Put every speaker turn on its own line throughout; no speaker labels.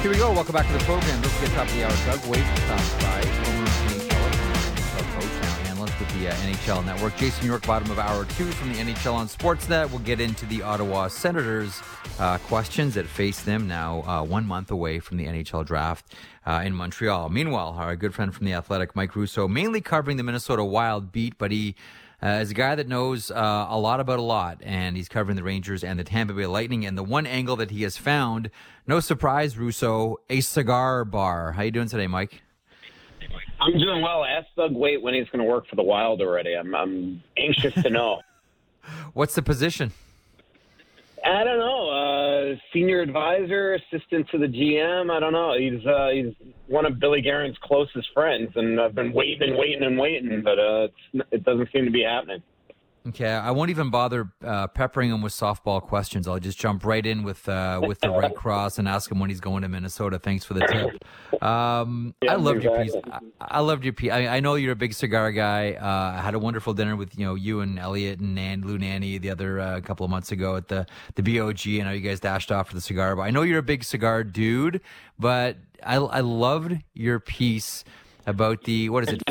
Here we go. Welcome back to the program. Don't forget, top of the hour, Doug Weight, stops by, former NHL coach, now analyst with the NHL Network. Jason York, bottom of hour 2 from the NHL on Sportsnet. We'll get into the Ottawa Senators questions that face them now 1 month away from the NHL draft in Montreal. Meanwhile, our good friend from The Athletic, Mike Russo, mainly covering the Minnesota Wild beat, but he is a guy that knows a lot about a lot, and he's covering the Rangers and the Tampa Bay Lightning. And the one angle that he has found, no surprise, Russo, a cigar bar. How you doing today, Mike?
I'm doing well. Ask Doug Weight when he's going to work for the Wild already. I'm anxious to know.
What's the position?
I don't know. Senior advisor, assistant to the GM. I don't know. He's one of Billy Guerin's closest friends, and I've been waiting, but it doesn't seem to be happening.
Okay, I won't even bother peppering him with softball questions. I'll just jump right in with the Red Cross and ask him when he's going to Minnesota. Thanks for the tip. I loved your piece. I loved your piece. I know you're a big cigar guy. I had a wonderful dinner with you and Elliot and Lou Nanny the other couple of months ago at the BOG, and how you guys dashed off for the cigar. But I know you're a big cigar dude, but I loved your piece about the, what is it,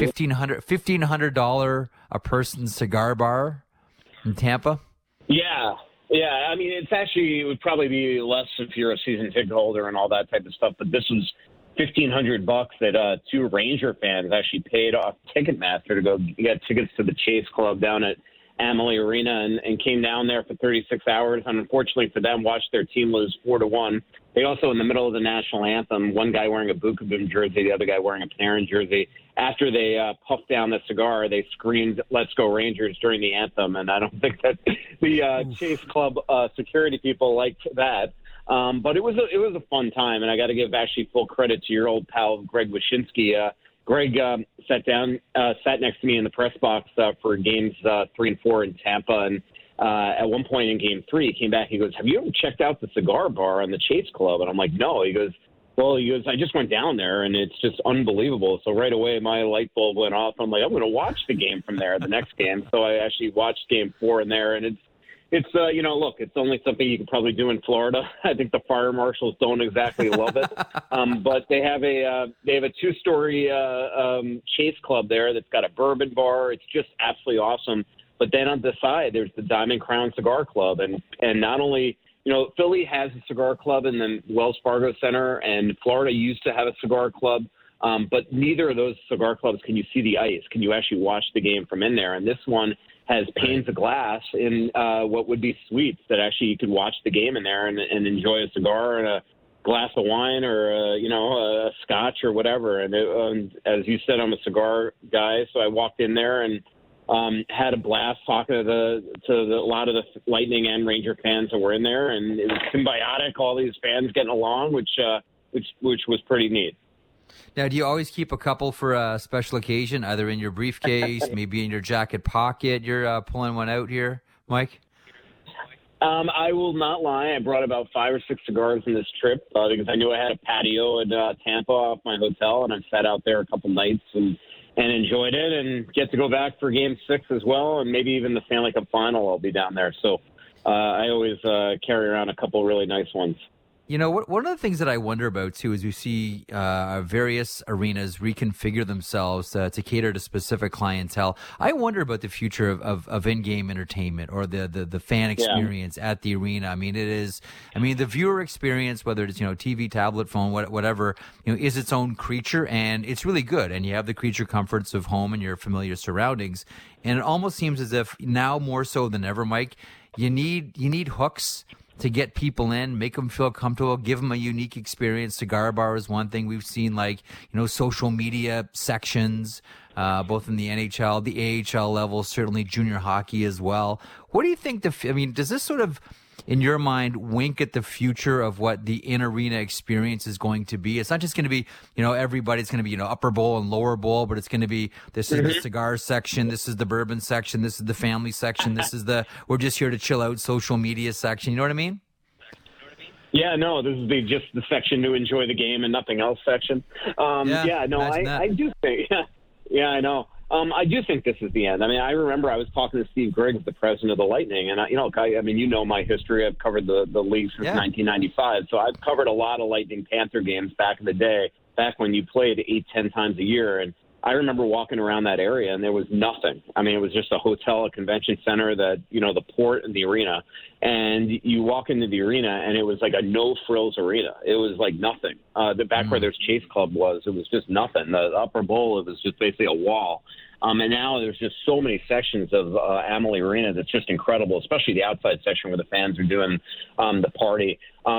$1,500 a person cigar bar in Tampa?
Yeah. I mean, it would probably be less if you're a season ticket holder and all that type of stuff. But this was $1,500 that two Ranger fans actually paid off Ticketmaster to go get tickets to the Chase Club down at Amalie Arena and came down there for 36 hours. And unfortunately for them, watched their team lose 4-1. They also, in the middle of the national anthem, one guy wearing a Bukovic jersey, the other guy wearing a Panarin jersey. After they puffed down the cigar, they screamed, "Let's go Rangers," during the anthem. And I don't think that the Chase Club security people liked that. But it was a fun time, and I got to give actually full credit to your old pal, Greg Wyshynski. Greg sat next to me in the press box for games 3 and 4 in Tampa, and at one point in game 3, he came back. He goes, "Have you ever checked out the cigar bar on the Chase Club?" And I'm like, "No." He goes, "I just went down there, and it's just unbelievable." So right away, my light bulb went off. I'm like, I'm going to watch the game from there, the next game. So I actually watched game 4 in there, and it's look, it's only something you can probably do in Florida. I think the fire marshals don't exactly love it, but they have a 2-story Chase Club there that's got a bourbon bar. It's just absolutely awesome. But then on the side, there's the Diamond Crown Cigar Club, and not only, Philly has a cigar club in the Wells Fargo Center, and Florida used to have a cigar club, but neither of those cigar clubs can you see the ice. Can you actually watch the game from in there? And this one has panes of glass in what would be suites that actually you could watch the game in there and enjoy a cigar and a glass of wine or a scotch or whatever. And as you said, I'm a cigar guy, so I walked in there and had a blast talking to a lot of the Lightning and Ranger fans that were in there, and it was symbiotic. All these fans getting along, which was pretty neat.
Now, do you always keep a couple for a special occasion, either in your briefcase, maybe in your jacket pocket? You're pulling one out here, Mike?
I will not lie. I brought about 5 or 6 cigars in this trip because I knew I had a patio in Tampa off my hotel, and I sat out there a couple nights and enjoyed it, and get to go back for Game 6 as well, and maybe even the Stanley Cup Final. I'll be down there. So I always carry around a couple really nice ones.
One of the things that I wonder about, too, is we see various arenas reconfigure themselves to cater to specific clientele. I wonder about the future of in-game entertainment or the fan experience at the arena. I mean, the viewer experience, whether it's, TV, tablet, phone, whatever, is its own creature, and it's really good. And you have the creature comforts of home and your familiar surroundings. And it almost seems as if now more so than ever, Mike, you need hooks to get people in, make them feel comfortable, give them a unique experience. Cigar bar is one thing. We've seen social media sections, both in the NHL, the AHL level, certainly junior hockey as well. What do you think does this sort of, in your mind, wink at the future of what the in-arena experience is going to be? It's not just going to be, everybody's going to be, upper bowl and lower bowl, but it's going to be, this is the cigar section, this is the bourbon section, this is the family section, this is the, we're just here to chill out social media section. You know what I mean?
Yeah, no, this is just the section to enjoy the game and nothing else section. I do think, yeah, I know. I do think this is the end. I mean, I remember I was talking to Steve Griggs, the president of the Lightning, and you know my history. I've covered the league since 1995, so I've covered a lot of Lightning Panther games back in the day, back when you played 8-10 times a year. And I remember walking around that area, and there was nothing. I mean, it was just a hotel, a convention center, the port and the arena. And you walk into the arena, and it was like a no-frills arena. It was like nothing. The back where there's Chase Club was, it was just nothing. The upper bowl, it was just basically a wall. And now there's just so many sections of Amalie Arena that's just incredible, especially the outside section where the fans are doing the party.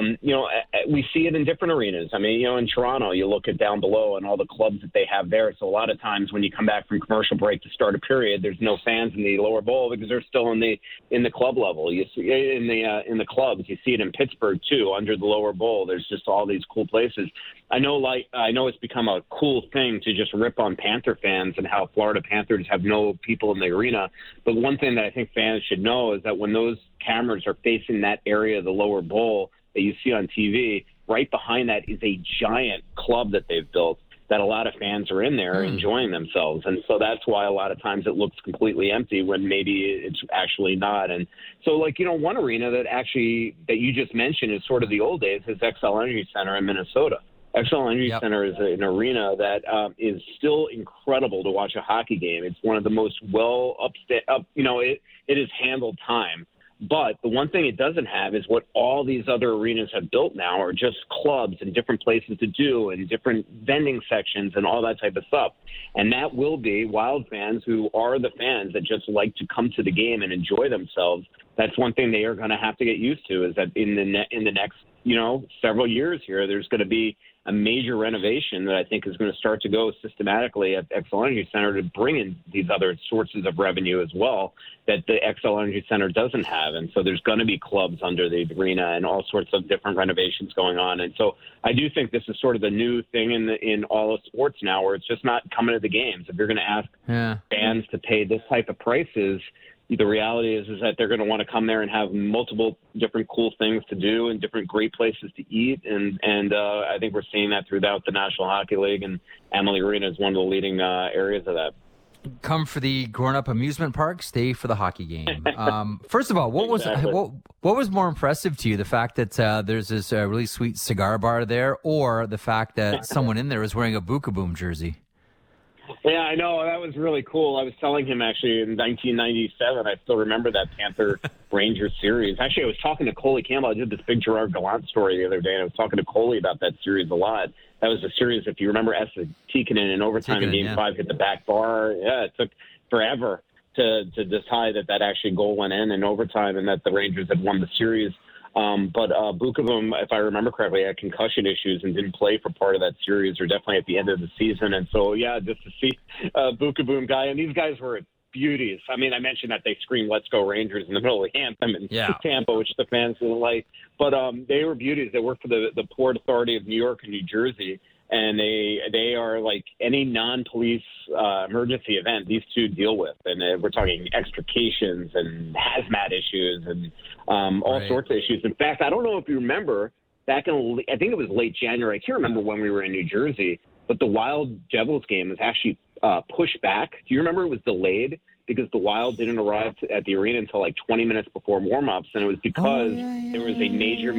We see it in different arenas. I mean, in Toronto, you look at down below and all the clubs that they have there. So a lot of times when you come back from commercial break to start a period, there's no fans in the lower bowl because they're still in the club level. You see in the clubs. You see it in Pittsburgh too, under the lower bowl. There's just all these cool places. I know it's become a cool thing to just rip on Panther fans and how Florida Panthers have no people in the arena. But one thing that I think fans should know is that when those cameras are facing that area of the lower bowl that you see on TV, right behind that is a giant club that they've built that a lot of fans are in there enjoying themselves. And so that's why a lot of times it looks completely empty when maybe it's actually not. And so, one arena that you just mentioned is sort of the old days is Xcel Energy Center in Minnesota. Xcel Energy Center is an arena that is still incredible to watch a hockey game. It's one of the most it has handled time. But the one thing it doesn't have is what all these other arenas have built now are just clubs and different places to do and different vending sections and all that type of stuff. And that will be Wild fans who are the fans that just like to come to the game and enjoy themselves. That's one thing they are going to have to get used to, is that in the next several years here, there's going to be a major renovation that I think is going to start to go systematically at Xcel Energy Center to bring in these other sources of revenue as well that the Xcel Energy Center doesn't have. And so there's going to be clubs under the arena and all sorts of different renovations going on. And so I do think this is sort of the new thing in all of sports now, where it's just not coming to the games. If you're going to ask fans to pay this type of prices, the reality is that they're going to want to come there and have multiple different cool things to do and different great places to eat. And I think we're seeing that throughout the National Hockey League, and Amalie Arena is one of the leading areas of that.
Come for the grown-up amusement park, stay for the hockey game. First of all, what was more impressive to you, the fact that there's this really sweet cigar bar there, or the fact that someone in there is wearing a Book-a-Boom jersey?
Yeah, I know. That was really cool. I was telling him actually in 1997. I still remember that Panther Rangers series. Actually, I was talking to Coley Campbell. I did this big Gerard Gallant story the other day, and I was talking to Coley about that series a lot. That was a series, if you remember, Esa Tikkanen in overtime in Game 5 hit the back bar. Yeah, it took forever to decide that actually goal went in overtime and that the Rangers had won the series. But Book-a-Boom, if I remember correctly, had concussion issues and didn't play for part of that series, or definitely at the end of the season. And so, just to see Book-a-Boom guy, and these guys were beauties. I mean, I mentioned that they screamed "Let's go Rangers" in the middle of the anthem in Tampa, which the fans didn't like. But they were beauties. They worked for the Port Authority of New York and New Jersey. And they are like any non-police emergency event, these two deal with. And we're talking extrications and hazmat issues and all sorts of issues. In fact, I don't know if you remember, back in, I think it was late January. I can't remember when we were in New Jersey, but the Wild Devils game was actually pushed back. Do you remember it was delayed because the Wild didn't arrive at the arena until like 20 minutes before warm-ups, and it was because there was a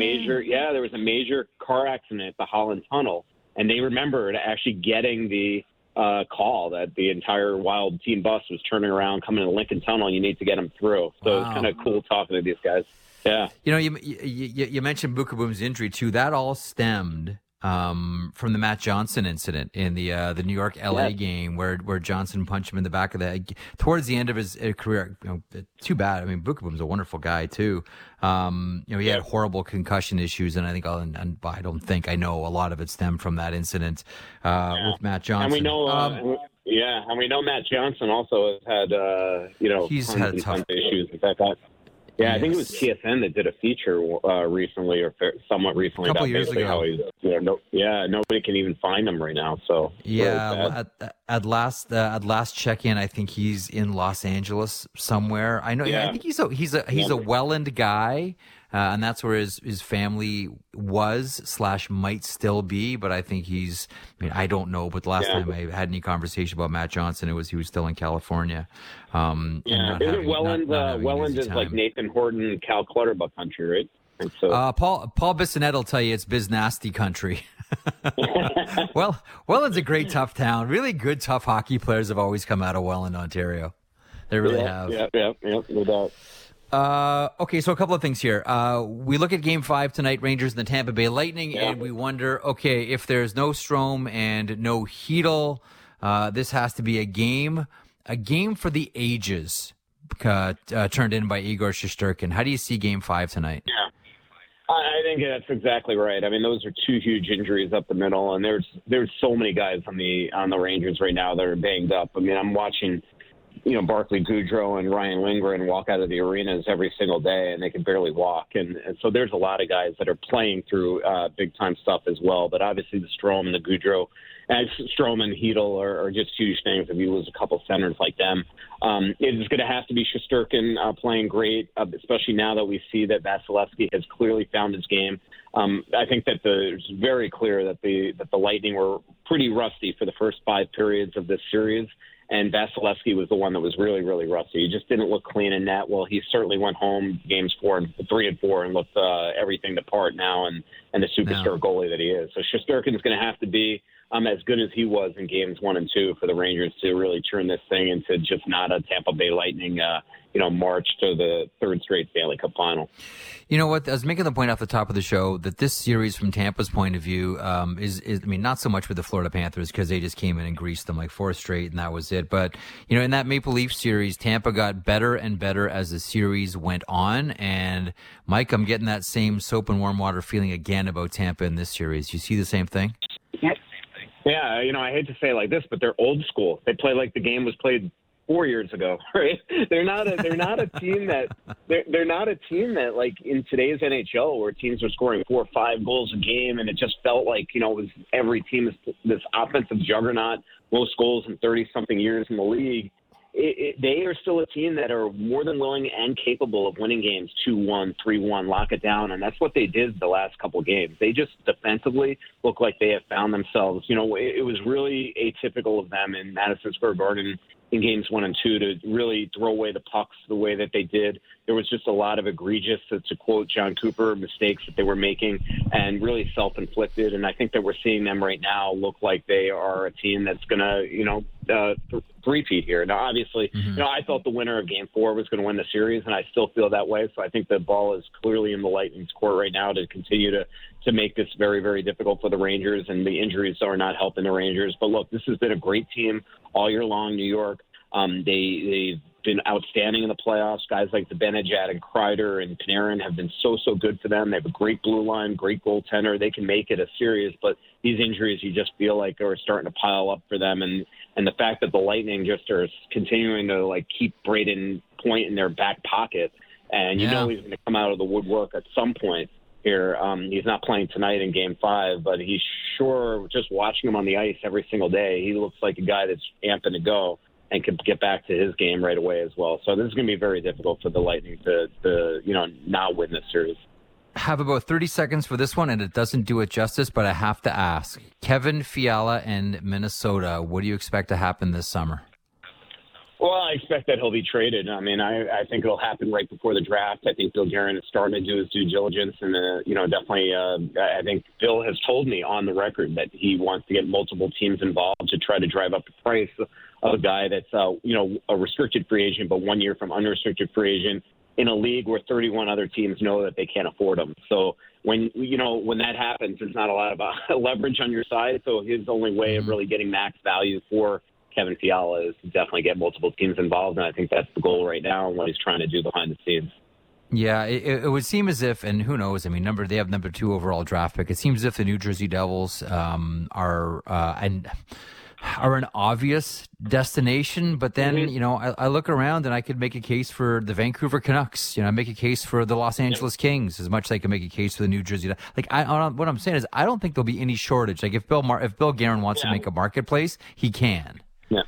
major car accident at the Holland Tunnel. And they remembered actually getting the call that the entire Wild team bus was turning around, coming to Lincoln Tunnel, and you need to get them through. So It's kind of cool talking to these guys. Yeah.
You mentioned Book-a-Boom's injury, too. That all stemmed from the Matt Johnson incident in the New York-LA game where Johnson punched him in the back of the head towards the end of his career. Too bad. I mean, Book-a-Boom's a wonderful guy, too. He had horrible concussion issues, and I think I know a lot of it stemmed from that incident with Matt Johnson.
And we know, and we know Matt Johnson also has had,
he's had tough
issues with that. Yeah, I think it was TSN that did a feature recently, or somewhat recently,
a couple years ago.
How he's, nobody can even find him right now. So
at last check-in, I think he's in Los Angeles somewhere. I know. Yeah. I think he's a Welland guy. and that's where his family was / might still be. But I think I don't know, but the last time I had any conversation about Matt Johnson, he was still in California.
Isn't Welland is like Nathan Horton, Cal Clutterbuck country, right? And so,
Paul Bissonnette will tell you it's biz nasty country. Well, Welland's a great, tough town. Really good, tough hockey players have always come out of Welland, Ontario. They really have.
Yeah, no doubt.
Okay, so a couple of things here. We look at Game 5 tonight, Rangers and the Tampa Bay Lightning, and we wonder, okay, if there's no Strome and no Hedl, this has to be a game for the ages, turned in by Igor Shesterkin. How do you see Game 5 tonight?
Yeah. I think that's exactly right. I mean, those are two huge injuries up the middle, and there's so many guys on the Rangers right now that are banged up. I mean, I'm watching, Barclay Goodrow and Ryan Lindgren walk out of the arenas every single day, and they can barely walk. And so there's a lot of guys that are playing through big-time stuff as well. But obviously the Strome and the Goodrow, and Strome and Hedl are just huge things if you lose a couple centers like them. It's going to have to be Shesterkin playing great, especially now that we see that Vasilevsky has clearly found his game. I think that it's very clear that the Lightning were pretty rusty for the first 5 periods of this series. And Vasilevsky was the one that was really, really rusty. He just didn't look clean in net. Well, he certainly went home games 3 and 4 and looked everything to part now and the superstar goalie that he is. So Shesterkin's going to have to be as good as he was in games 1 and 2 for the Rangers to really turn this thing into just not a Tampa Bay Lightning, march to the 3rd straight Stanley Cup final.
You know what? I was making the point off the top of the show that this series, from Tampa's point of view, is not so much with the Florida Panthers because they just came in and greased them like 4 straight and that was it. But, in that Maple Leaf series, Tampa got better and better as the series went on. And, Mike, I'm getting that same soap and warm water feeling again about Tampa in this series. You see the same thing?
Yeah, I hate to say it like this, but they're old school. They play like the game was played 4 years ago, right? They're not a team that like in today's NHL where teams are scoring 4 or 5 goals a game, and it just felt like it was every team is this offensive juggernaut, most goals in 30-something years in the league. They are still a team that are more than willing and capable of winning games 2-1, 3-1, lock it down, and that's what they did the last couple games. They just defensively look like they have found themselves. It was really atypical of them in Madison Square Garden in games 1 and 2 to really throw away the pucks the way that they did. There was just a lot of egregious, to quote John Cooper, mistakes that they were making and really self-inflicted. And I think that we're seeing them right now look like they are a team that's going to, three-peat here. Now, obviously, I thought the winner of Game 4 was going to win the series, and I still feel that way. So I think the ball is clearly in the Lightning's court right now to continue to make this very, very difficult for the Rangers, and the injuries are not helping the Rangers. But look, this has been a great team all year long, New York. They've been outstanding in the playoffs. Guys like Zibanejad and Kreider and Panarin have been so good for them. They have a great blue line, great goaltender. They can make it a series, but these injuries you just feel like are starting to pile up for them. And the fact that the Lightning just are continuing to keep Braden Point in their back pocket, and he's going to come out of the woodwork at some point here. He's not playing tonight in Game 5, but he's sure, just watching him on the ice every single day, he looks like a guy that's amping to go and can get back to his game right away as well. So this is going to be very difficult for the Lightning to not win this series.
Have about 30 seconds for this one, and it doesn't do it justice, but I have to ask. Kevin Fiala and Minnesota, what do you expect to happen this summer?
Well, I expect that he'll be traded. I mean, I think it'll happen right before the draft. I think Bill Guerin is starting to do his due diligence, and definitely, I think Bill has told me on the record that he wants to get multiple teams involved to try to drive up the price of a guy that's a restricted free agent, but 1 year from unrestricted free agent in a league where 31 other teams know that they can't afford him. So when that happens, there's not a lot of leverage on your side. So his only way of really getting max value for Kevin Fiala is to definitely get multiple teams involved, and I think that's the goal right now and what he's trying to do behind the scenes.
Yeah, it would seem as if, and who knows? I mean, they have number 2 overall draft pick. It seems as if the New Jersey Devils are an obvious destination, but then I look around and I could make a case for the Vancouver Canucks. I make a case for the Los Angeles Kings as much as I can make a case for the New Jersey. What I'm saying is I don't think there'll be any shortage. Like if Bill Guerin wants to make a marketplace, he can.
Yeah.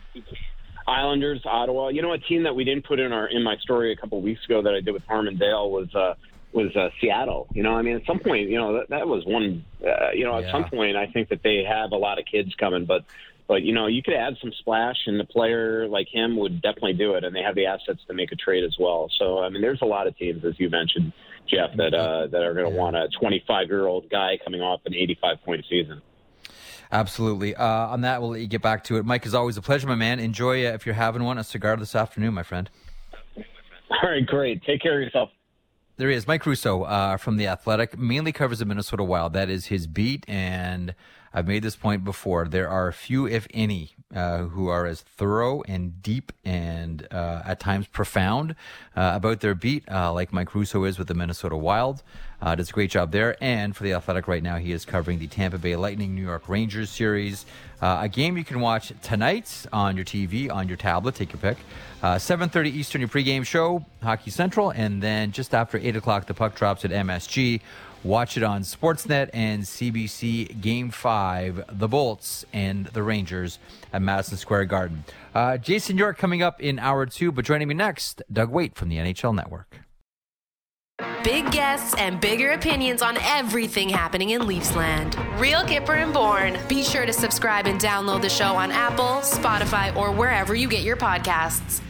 Islanders, Ottawa. A team that we didn't put in my story a couple of weeks ago that I did with Harmon Dale was Seattle. I mean, at some point, that was one. At some point, I think that they have a lot of kids coming, but you could add some splash, and a player like him would definitely do it, and they have the assets to make a trade as well. So, I mean, there's a lot of teams, as you mentioned, Jeff, that are going to want a 25-year-old guy coming off an 85-point season.
Absolutely. On that, we'll let you get back to it. Mike, is always a pleasure, my man. Enjoy, if you're having one, a cigar this afternoon, my friend.
All right, great. Take care of yourself.
There he is, Mike Russo from The Athletic, mainly covers the Minnesota Wild. That is his beat, and I've made this point before. There are few, if any, who are as thorough and deep and at times profound about their beat, like Mike Russo is with the Minnesota Wild. Does a great job there. And for The Athletic right now, he is covering the Tampa Bay Lightning New York Rangers series. A game you can watch tonight on your TV, on your tablet, take your pick. 7:30 Eastern, your pregame show, Hockey Central. And then just after 8 o'clock, the puck drops at MSG. Watch it on Sportsnet and CBC. Game 5, the Bolts and the Rangers at Madison Square Garden. Jason York coming up in hour 2, but joining me next, Doug Waite from the NHL Network.
Big guests and bigger opinions on everything happening in Leafsland. Real Kipper and Bourne. Be sure to subscribe and download the show on Apple, Spotify, or wherever you get your podcasts.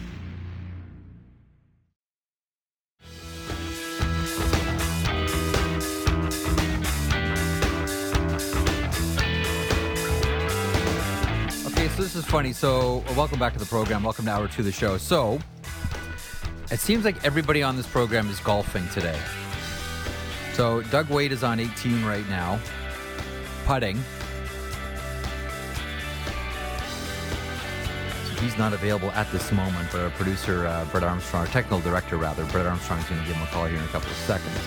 Okay, so this is funny. So welcome back to the program. Welcome to hour 2 of the show. So it seems like everybody on this program is golfing today. So Doug Waite is on 18 right now, putting. So he's not available at this moment, but our producer, Brett Armstrong, our technical director, rather, Brett Armstrong is going to give him a call here in a couple of seconds.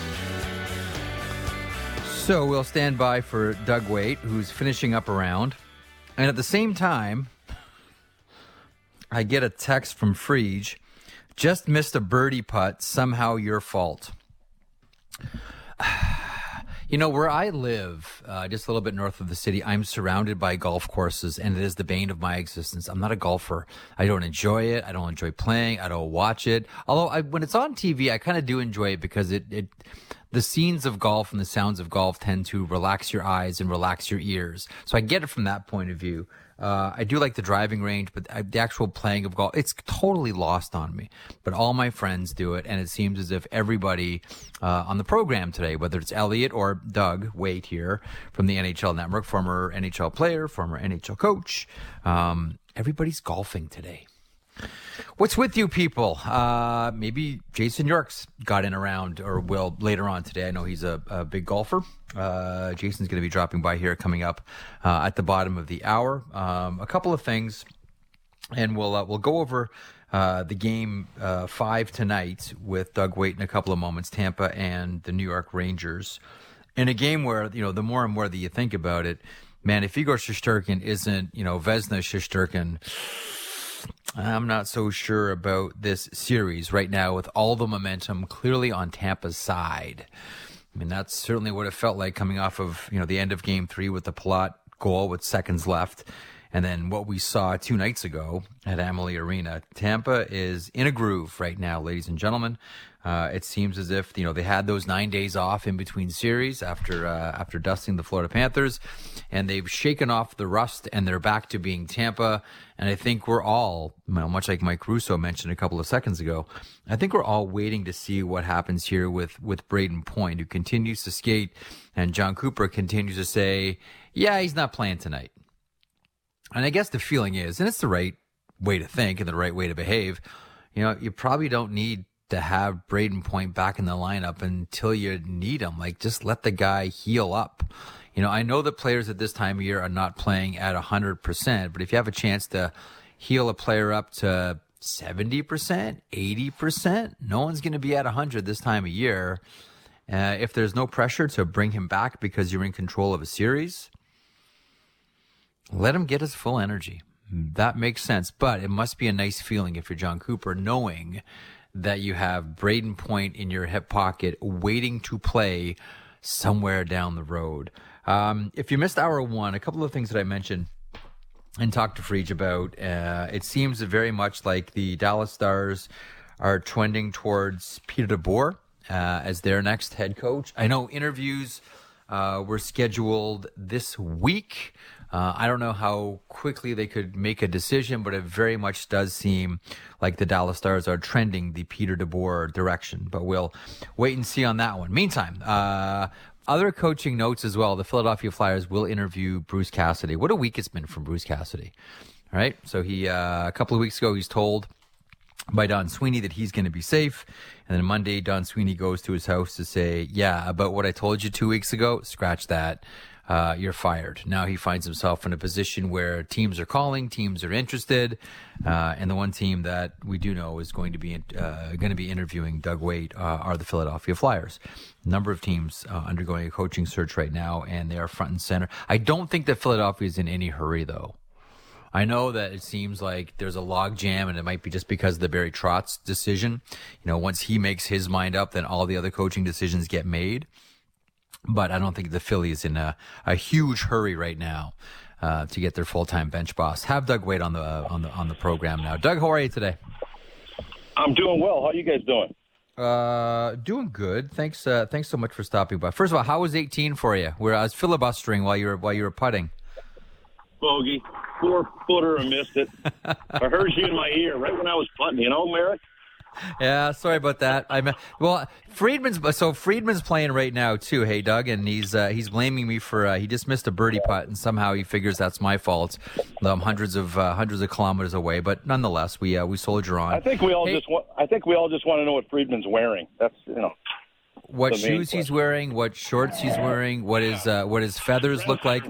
So we'll stand by for Doug Waite, who's finishing up a round. And at the same time, I get a text from Frege. Just missed a birdie putt, somehow your fault. Where I live, just a little bit north of the city, I'm surrounded by golf courses, and it is the bane of my existence. I'm not a golfer. I don't enjoy it. I don't enjoy playing. I don't watch it. Although when it's on TV, I kind of do enjoy it because the scenes of golf and the sounds of golf tend to relax your eyes and relax your ears. So I get it from that point of view. I do like the driving range, but the actual playing of golf, it's totally lost on me. But all my friends do it, and it seems as if everybody on the program today, whether it's Elliot or Doug Waite here from the NHL Network, former NHL player, former NHL coach, everybody's golfing today. What's with you people? Maybe Jason York's got in around or will later on today. I know he's a big golfer. Jason's going to be dropping by here coming up at the bottom of the hour. A couple of things, and we'll go over the game 5 tonight with Doug Waite in a couple of moments, Tampa and the New York Rangers. In a game where, the more and more that you think about it, man, if Igor Shesterkin isn't, Vezina Shesterkin, I'm not so sure about this series right now with all the momentum clearly on Tampa's side. I mean, that's certainly what it felt like coming off of, the end of Game 3 with the Palat goal with seconds left. And then what we saw 2 nights ago at Amalie Arena. Tampa is in a groove right now, ladies and gentlemen. It seems as if, they had those 9 days off in between series after dusting the Florida Panthers, and they've shaken off the rust and they're back to being Tampa. And I think we're all, much like Mike Russo mentioned a couple of seconds ago, I think we're all waiting to see what happens here with Brayden Point, who continues to skate, and John Cooper continues to say, yeah, he's not playing tonight. And I guess the feeling is, and it's the right way to think and the right way to behave, you probably don't need to have Brayden Point back in the lineup until you need him. Like, just let the guy heal up. I know that players at this time of year are not playing at 100%, but if you have a chance to heal a player up to 70%, 80%, no one's going to be at 100 this time of year. If there's no pressure to bring him back because you're in control of a series, let him get his full energy. That makes sense, but it must be a nice feeling if you're John Cooper, knowing that you have Brayden Point in your hip pocket waiting to play somewhere down the road. If you missed hour 1, a couple of things that I mentioned and talked to Frege about, it seems very much like the Dallas Stars are trending towards Peter DeBoer as their next head coach. I know interviews were scheduled this week. I don't know how quickly they could make a decision, but it very much does seem like the Dallas Stars are trending the Peter DeBoer direction. But we'll wait and see on that one. Meantime, other coaching notes as well. The Philadelphia Flyers will interview Bruce Cassidy. What a week it's been from Bruce Cassidy. All right, so he a couple of weeks ago, he's told by Don Sweeney that he's going to be safe. And then Monday, Don Sweeney goes to his house to say, yeah, about what I told you 2 weeks ago, scratch that. You're fired. Now he finds himself in a position where teams are calling, teams are interested, and the one team that we do know is going to be interviewing Doug Weight are the Philadelphia Flyers. A number of teams undergoing a coaching search right now, and they are front and center. I don't think that Philadelphia is in any hurry, though. I know that it seems like there's a log jam, and it might be just because of the Barry Trotz decision. Once he makes his mind up, then all the other coaching decisions get made. But I don't think the Phillies in a huge hurry right now to get their full-time bench boss. Have Doug Weight on the program now. Doug, how are you today?
I'm doing well. How are you guys doing?
Doing good. Thanks so much for stopping by. First of all, how was 18 for you? Where I was filibustering while you were putting.
Bogey, 4-footer and missed it. I heard you in my ear right when I was putting. Merrick?
Yeah, sorry about that. Friedman's playing right now too. Hey, Doug, and he's blaming me for he just missed a birdie putt, and somehow he figures that's my fault. I'm hundreds of kilometers away, but nonetheless, we soldier on.
I think we all just want to know what Friedman's wearing. That's
what shoes he's wearing, what shorts he's wearing, what his feathers look like.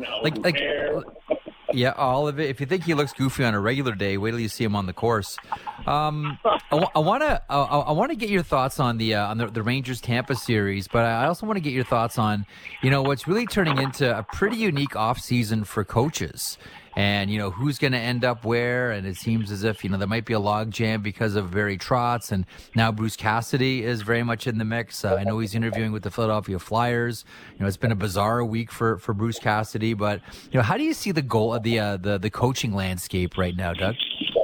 Yeah, all of it. If you think he looks goofy on a regular day, wait till you see him on the course. I want to get your thoughts on the Rangers Tampa series, but I also want to get your thoughts on what's really turning into a pretty unique off season for coaches. And, who's going to end up where. And it seems as if, there might be a log jam because of Barry Trotz. And now Bruce Cassidy is very much in the mix. I know he's interviewing with the Philadelphia Flyers. It's been a bizarre week for Bruce Cassidy. But, how do you see the goal of the coaching landscape right now, Doug?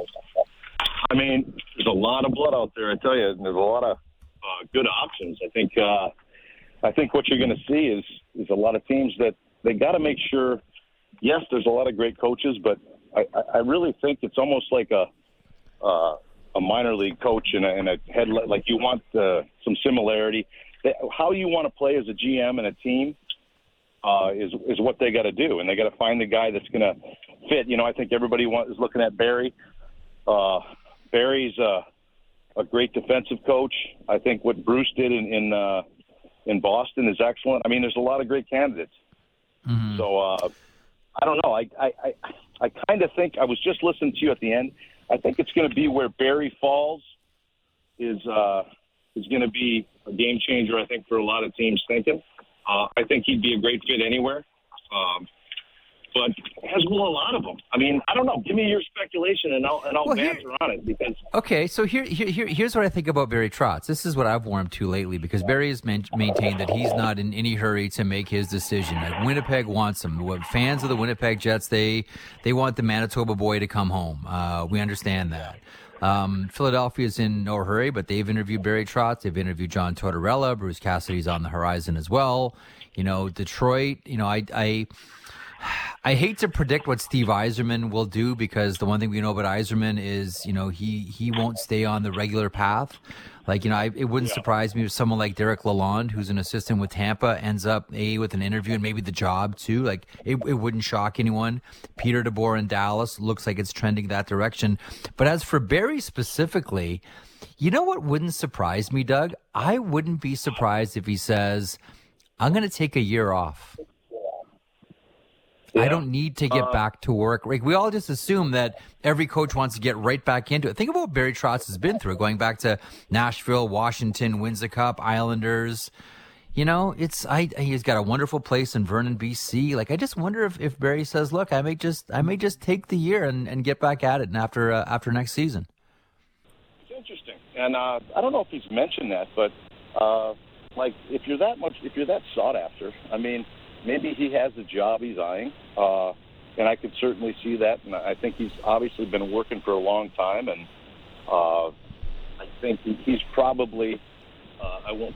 I mean, there's a lot of blood out there, I tell you. There's a lot of good options. I think what you're going to see is a lot of teams that they got to make sure. Yes, there's a lot of great coaches, but I really think it's almost like a minor league coach and a head. Like you want some similarity. How you want to play as a GM and a team is what they got to do, and they got to find the guy that's going to fit. I think everybody is looking at Barry. Barry's a great defensive coach. I think what Bruce did in Boston is excellent. I mean, there's a lot of great candidates. Mm-hmm. So. I don't know. I kind of think I was just listening to you at the end. I think it's going to be where Barry falls is going to be a game changer. I think for a lot of teams thinking. I think he'd be a great fit anywhere. But as will a lot of them. I mean, I don't know. Give me your speculation, and I'll banter on it because.
Okay, so here's what I think about Barry Trotz. This is what I've warmed to lately because Barry has maintained that he's not in any hurry to make his decision. Like Winnipeg wants him. Fans of the Winnipeg Jets, they want the Manitoba boy to come home. We understand that. Philadelphia's in no hurry, but they've interviewed Barry Trotz. They've interviewed John Tortorella. Bruce Cassidy's on the horizon as well. Detroit. I hate to predict what Steve Yzerman will do because the one thing we know about Yzerman is, he won't stay on the regular path. It wouldn't surprise me if someone like Derek Lalonde, who's an assistant with Tampa, ends up with an interview and maybe the job too. It wouldn't shock anyone. Peter DeBoer in Dallas looks like it's trending that direction. But as for Barry specifically, what wouldn't surprise me, Doug? I wouldn't be surprised if he says, I'm going to take a year off. Yeah. I don't need to get back to work. We all just assume that every coach wants to get right back into it. Think about what Barry Trotz has been through, going back to Nashville, Washington, wins the Cup, Islanders. He's got a wonderful place in Vernon, BC. I just wonder if Barry says, "Look, I may just take the year and get back at it after next season."
It's interesting, and I don't know if he's mentioned that, but if you're that sought after, I mean. Maybe he has a job he's eyeing, and I could certainly see that. And I think he's obviously been working for a long time, and I think he's probably, I won't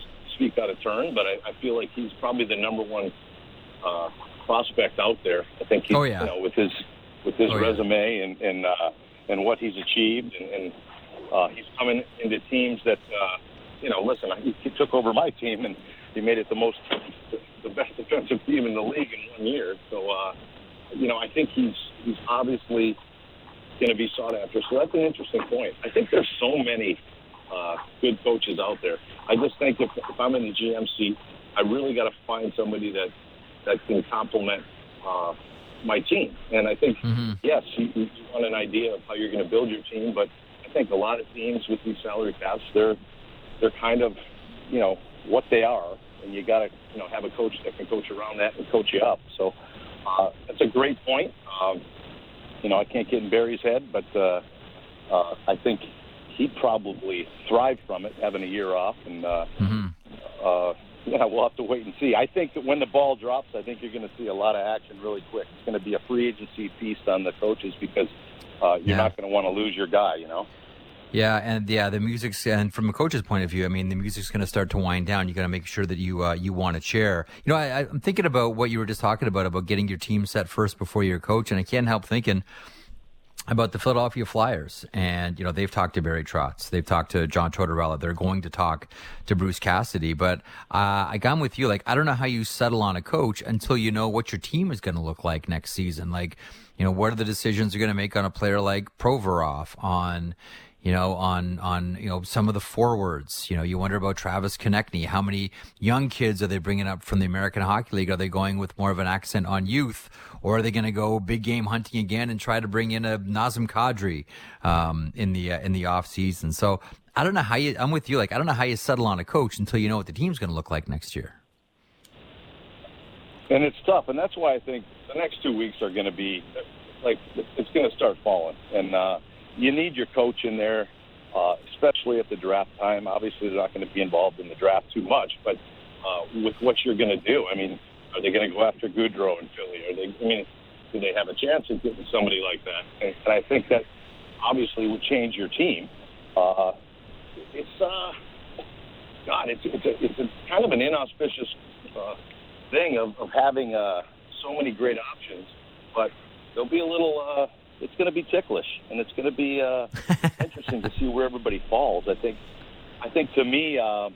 speak out of turn, but I feel like he's probably the number one prospect out there. I think he's, with his resume and what he's achieved, and he's coming into teams that listen, he took over my team and he made it the best defensive team in the league in 1 year. So I think he's obviously going to be sought after. So that's an interesting point. I think there's so many good coaches out there. I just think if I'm in the GM seat, I really got to find somebody that can complement my team. And I think, yes, you want an idea of how you're going to build your team, but I think a lot of teams with these salary caps, they're kind of, what they are, and you got to, have a coach that can coach around that and coach you up. So that's a great point. I can't get in Barry's head, but I think he'd probably thrive from it, having a year off, and we'll have to wait and see. I think that when the ball drops, I think you're going to see a lot of action really quick. It's going to be a free agency feast on the coaches because you're not going to want to lose your guy,
Yeah, and the music's, and from a coach's point of view, I mean, the music's going to start to wind down. You got to make sure that you want a chair. I'm thinking about what you were just talking about getting your team set first before you're a coach, and I can't help thinking about the Philadelphia Flyers. And, they've talked to Barry Trotz. They've talked to John Tortorella. They're going to talk to Bruce Cassidy. But I'm with you. I don't know how you settle on a coach until you know what your team is going to look like next season. What are the decisions you're going to make on a player like Provorov, on some of the forwards. You wonder about Travis Konechny. How many young kids are they bringing up from the American Hockey League? Are they going with more of an accent on youth, or are they going to go big game hunting again and try to bring in a Nazem Kadri in the off season? So I don't know how I'm with you. I don't know how you settle on a coach until you know what the team's going to look like next year.
And it's tough, and that's why I think the next 2 weeks are going to be it's going to start falling, and you need your coach in there, especially at the draft time. Obviously, they're not going to be involved in the draft too much, but with what you're going to do, I mean, are they going to go after Goudreau in Philly? Do they have a chance of getting somebody like that? And I think that obviously would change your team. It's a kind of an inauspicious thing of having so many great options, but there'll be a little. It's going to be ticklish, and it's going to be interesting to see where everybody falls. I think to me,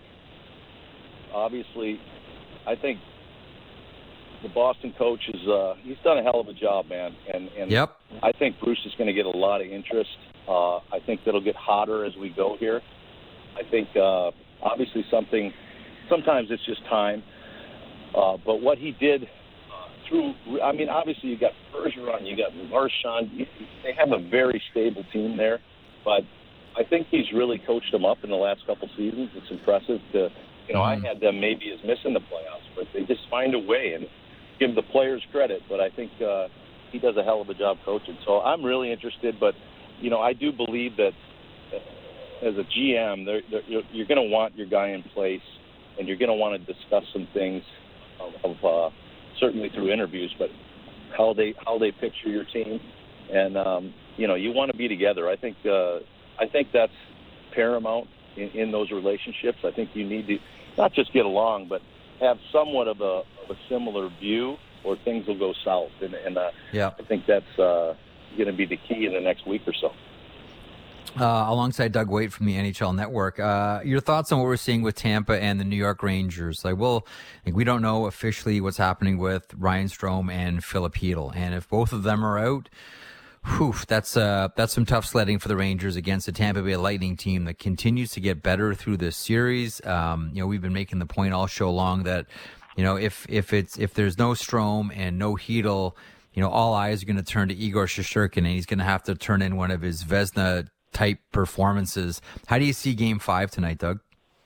obviously, I think the Boston coach he's done a hell of a job, man. And
yep.
I think Bruce is going to get a lot of interest. I think that'll get hotter as we go here. I think obviously sometimes it's just time. But what he did obviously you got Bergeron, you got Marchand. They have a very stable team there, but I think he's really coached them up in the last couple seasons. It's impressive I had them maybe as missing the playoffs, but they just find a way and give the players credit. But I think he does a hell of a job coaching. So I'm really interested, but I do believe that as a GM, you're going to want your guy in place, and you're going to want to discuss some things of certainly through interviews, but how they picture your team, and you want to be together. I think that's paramount in those relationships. I think you need to not just get along, but have somewhat of a similar view, or things will go south. And I think that's going to be the key in the next week or so.
Alongside Doug Waite from the NHL Network, your thoughts on what we're seeing with Tampa and the New York Rangers? We don't know officially what's happening with Ryan Strome and Filip Chytil, and if both of them are out, that's some tough sledding for the Rangers against the Tampa Bay Lightning team that continues to get better through this series. We've been making the point all show long that if there's no Strome and no Chytil, all eyes are going to turn to Igor Shesterkin, and he's going to have to turn in one of his Vezina type performances. How do you see Game 5 tonight, Doug?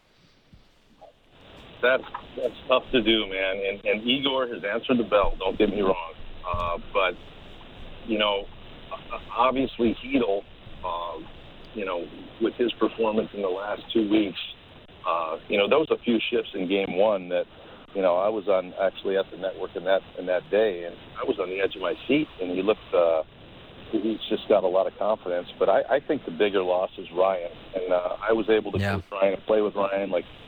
That's tough to do, man. And Igor has answered the bell. Don't get me wrong, but obviously Chytil, with his performance in the last 2 weeks, there was a few shifts in Game 1 that I was on actually at the network in that day, and I was on the edge of my seat, and he looked. He's just got a lot of confidence, but I think the bigger loss is Ryan, and I was able to coach Ryan and play with Ryan.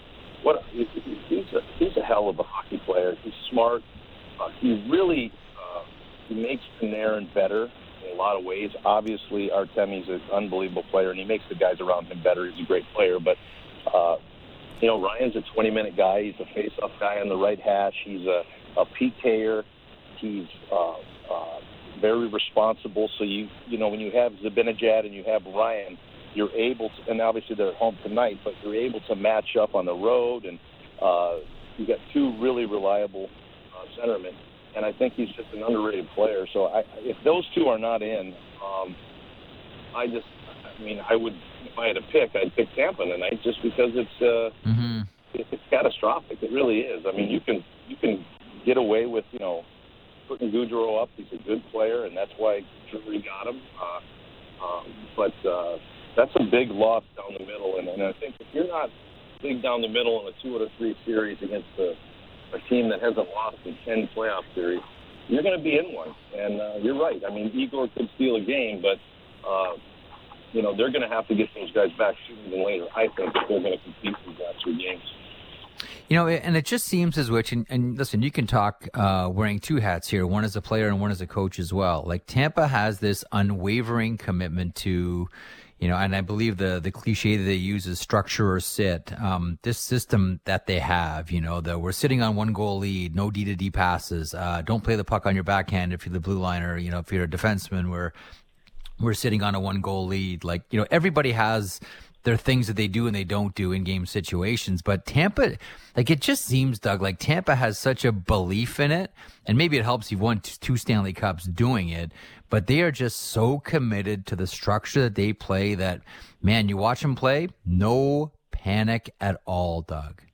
he's a hell of a hockey player. He's smart. He really he makes Panarin better in a lot of ways. Obviously, Artemi's an unbelievable player, and he makes the guys around him better. He's a great player, but Ryan's a 20-minute guy. He's a face-off guy on the right hash. He's a PKer. He's very responsible. So when you have Zibanejad and you have Ryan, you're able to, and obviously they're at home tonight, but you're able to match up on the road, and you got two really reliable centermen. And I think he's just an underrated player. So if those two are not in, I would, if I had to pick, I'd pick Tampa tonight just because it's catastrophic. It really is. I mean, you can get away with, putting Gaudreau up. He's a good player, and that's why Drury got him. But that's a big loss down the middle. And I think if you're not big down the middle in a 2 out of 3 series against a team that hasn't lost in 10 playoff series, you're going to be in one. And you're right. I mean, Igor could steal a game, but, they're going to have to get those guys back sooner than later, I think, if they're going to compete these last 3 games.
And it just seems as which, and listen, you can talk wearing 2 hats here, one as a player and one as a coach as well. Like Tampa has this unwavering commitment to, and I believe the cliche that they use is structure or sit. This system that they have, that we're sitting on 1 goal lead, no D-to-D passes, don't play the puck on your backhand if you're the blue liner, if you're a defenseman, we're sitting on a 1 goal lead. Like, everybody has their things that they do and they don't do in game situations. But Tampa, it just seems, Doug, like Tampa has such a belief in it. And maybe it helps you've won 2 Stanley Cups doing it. But they are just so committed to the structure that they play that, man, you watch them play, no panic at all, Doug.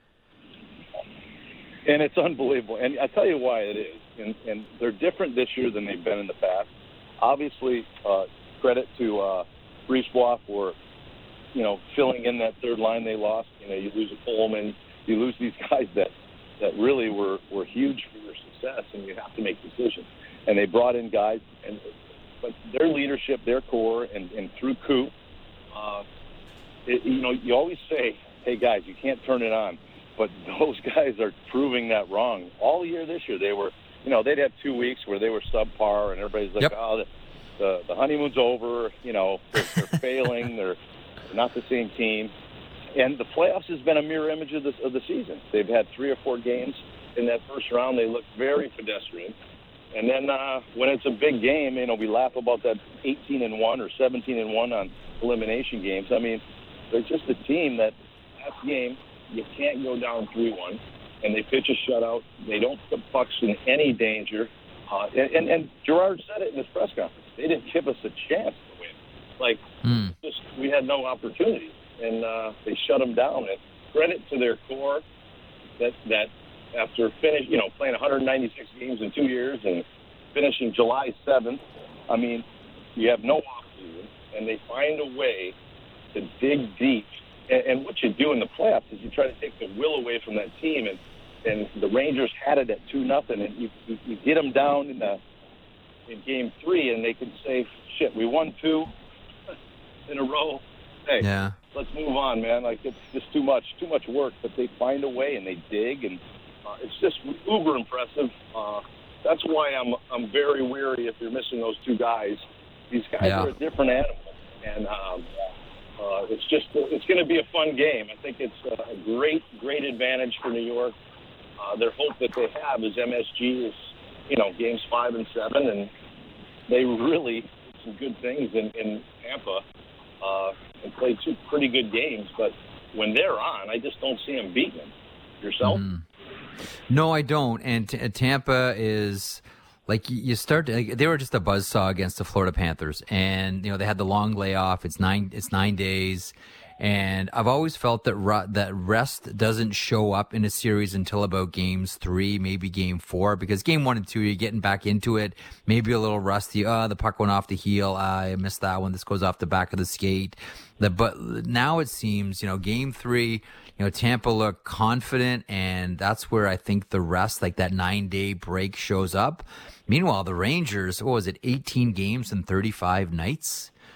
And it's unbelievable. And I'll tell you why it is. And they're different this year than they've been in the past. Obviously, credit to Brisebois for, filling in that third line they lost. You lose a Coleman, you lose these guys that really were huge for your success, and you have to make decisions. And they brought in guys, but their leadership, their core, and through Coop, you always say, hey, guys, you can't turn it on. But those guys are proving that wrong. All year this year, they were, they'd have 2 weeks where they were subpar, and everybody's like, the honeymoon's over, they're failing, they're not the same team. And the playoffs has been a mirror image of the season. They've had 3 or 4 games in that first round. They looked very pedestrian. And then when it's a big game, we laugh about that 18-1 or 17-1 on elimination games. I mean, they're just a team that game you can't go down 3-1, and they pitch a shutout. They don't put pucks in any danger. And Gerard said it in his press conference. They didn't give us a chance to win. We had no opportunity, and they shut them down. And credit to their core that after playing 196 games in 2 years and finishing July 7th, I mean, you have no offseason, and they find a way to dig deep. And what you do in the playoffs is you try to take the will away from that team, and the Rangers had it at 2-0, and you get them down in Game 3, and they can say, "Shit, we won 2 in a row. Hey, let's move on, man. It's just too much work." But they find a way, and they dig, and it's just uber impressive. That's why I'm very weary if you're missing those 2 guys. These guys are a different animal, and it's going to be a fun game. I think it's a great advantage for New York. Their hope that they have is MSG is, games 5 and 7, and they really did some good things in Tampa and played 2 pretty good games. But when they're on, I just don't see them beating them. Yourself?
No, I don't. And Tampa is... you start they were just a buzzsaw against the Florida Panthers, and they had the long layoff. It's 9 days, and I've always felt that rest doesn't show up in a series until about games 3, maybe game 4, because game 1 and 2 you're getting back into it, maybe a little rusty. The puck went off the heel. I missed that one. This goes off the back of the skate. But now it seems game 3. Tampa looked confident, and that's where I think the rest, that 9-day break, shows up. Meanwhile, the Rangers, 18 games and 35 nights?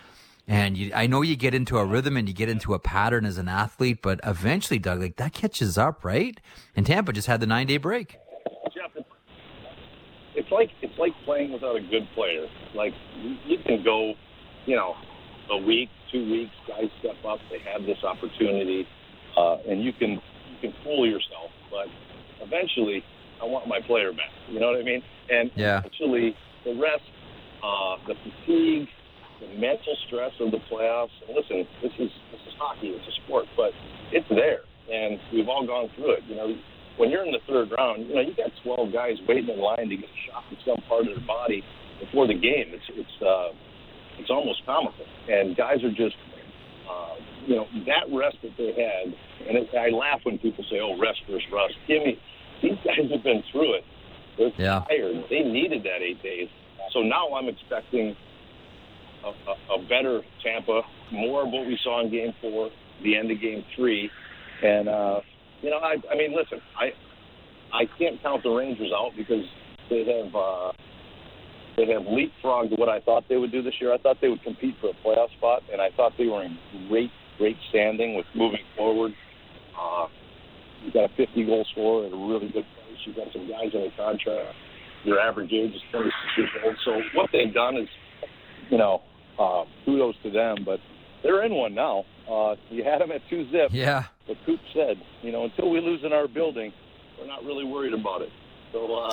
And I know you get into a rhythm and you get into a pattern as an athlete, but eventually, Doug, like that catches up, right? And Tampa just had the 9-day break.
Jeff, it's like playing without a good player. Like you can go, a week, 2 weeks, guys step up, they have this opportunity, and you can fool yourself. But eventually, I want my player back. You know what I mean? And eventually, the rest, the fatigue, the mental stress of the playoffs. And listen, this is hockey. It's a sport, but it's there, and we've all gone through it. When you're in the third round, you got 12 guys waiting in line to get shot in some part of their body before the game. It's almost comical, and guys are just, that rest that they had. And I laugh when people say, "Oh, rest versus rust." These guys have been through it. They're tired. They needed that 8 days. So now I'm expecting a better Tampa, more of what we saw in Game 4, the end of Game 3. And, I mean, listen, I can't count the Rangers out because they have leapfrogged what I thought they would do this year. I thought they would compete for a playoff spot, and I thought they were in great standing with moving forward. You've got a 50-goal scorer at a really good place. You've got some guys on a contract. Your average age is 36 years old. So what they've done is, kudos to them, but they're in one now. You had them at 2-0.
Yeah.
But Coop said, until we lose in our building, we're not really worried about it. So,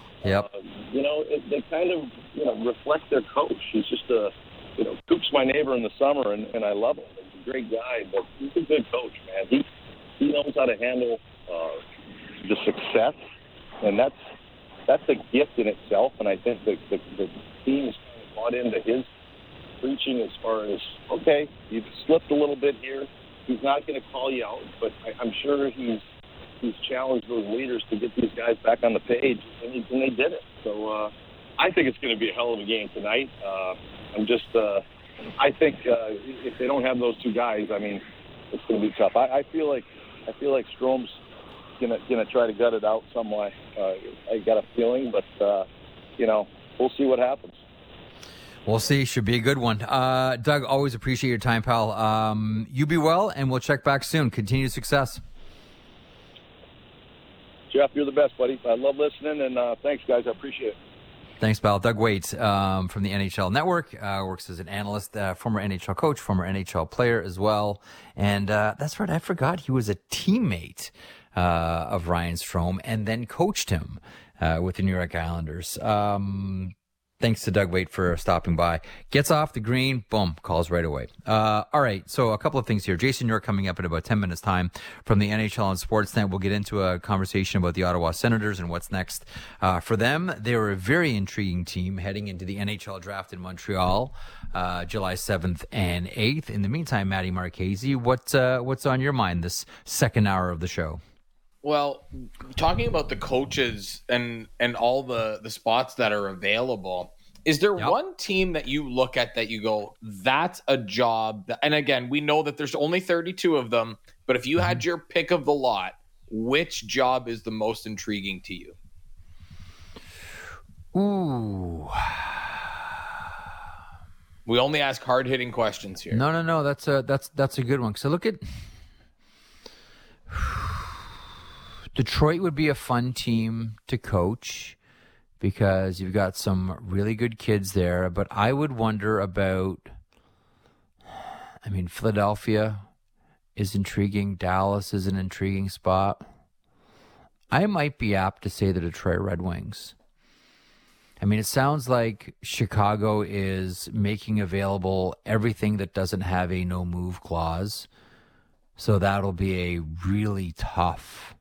they kind of, reflect their coach. He's just Coop's my neighbor in the summer, and I love him. He's a great guy, but he's a good coach, man. He knows how to handle the success, and that's a gift in itself. And I think the team is kind of bought into his preaching as far as, okay, you've slipped a little bit here. He's not going to call you out, but I'm sure he's challenged those leaders to get these guys back on the page, and they did it. So I think it's going to be a hell of a game tonight. I think if they don't have those two guys, I mean, it's going to be tough. I feel like Strome's gonna try to gut it out some way. I got a feeling, but we'll see what happens.
We'll see. Should be a good one. Doug, always appreciate your time, pal. You be well, and we'll check back soon. Continued success.
Jeff, you're the best, buddy. I love listening, and thanks, guys. I appreciate it.
Thanks, pal. Doug Waite from the NHL Network, works as an analyst, former NHL coach, former NHL player as well. And that's right, I forgot he was a teammate of Ryan Strome and then coached him with the New York Islanders. Thanks to Doug Waite for stopping by. Gets off the green, boom, calls right away. All right, so a couple of things here. Jason York coming up in about 10 minutes' time from the NHL on Sportsnet. We'll get into a conversation about the Ottawa Senators and what's next for them. They were a very intriguing team heading into the NHL draft in Montreal, July 7th and 8th. In the meantime, Maddie Marchese, what's on your mind this second hour of the show?
Well, talking about the coaches and all the spots that are available, is there one team that you look at that you go, that's a job that, and again, we know that there's only 32 of them, but if you had your pick of the lot, which job is the most intriguing to you?
Ooh.
We only ask hard-hitting questions here.
No. That's a good one. So look at Detroit would be a fun team to coach because you've got some really good kids there. But I would wonder about, Philadelphia is intriguing. Dallas is an intriguing spot. I might be apt to say the Detroit Red Wings. It sounds like Chicago is making available everything that doesn't have a no-move clause. So that'll be a really tough.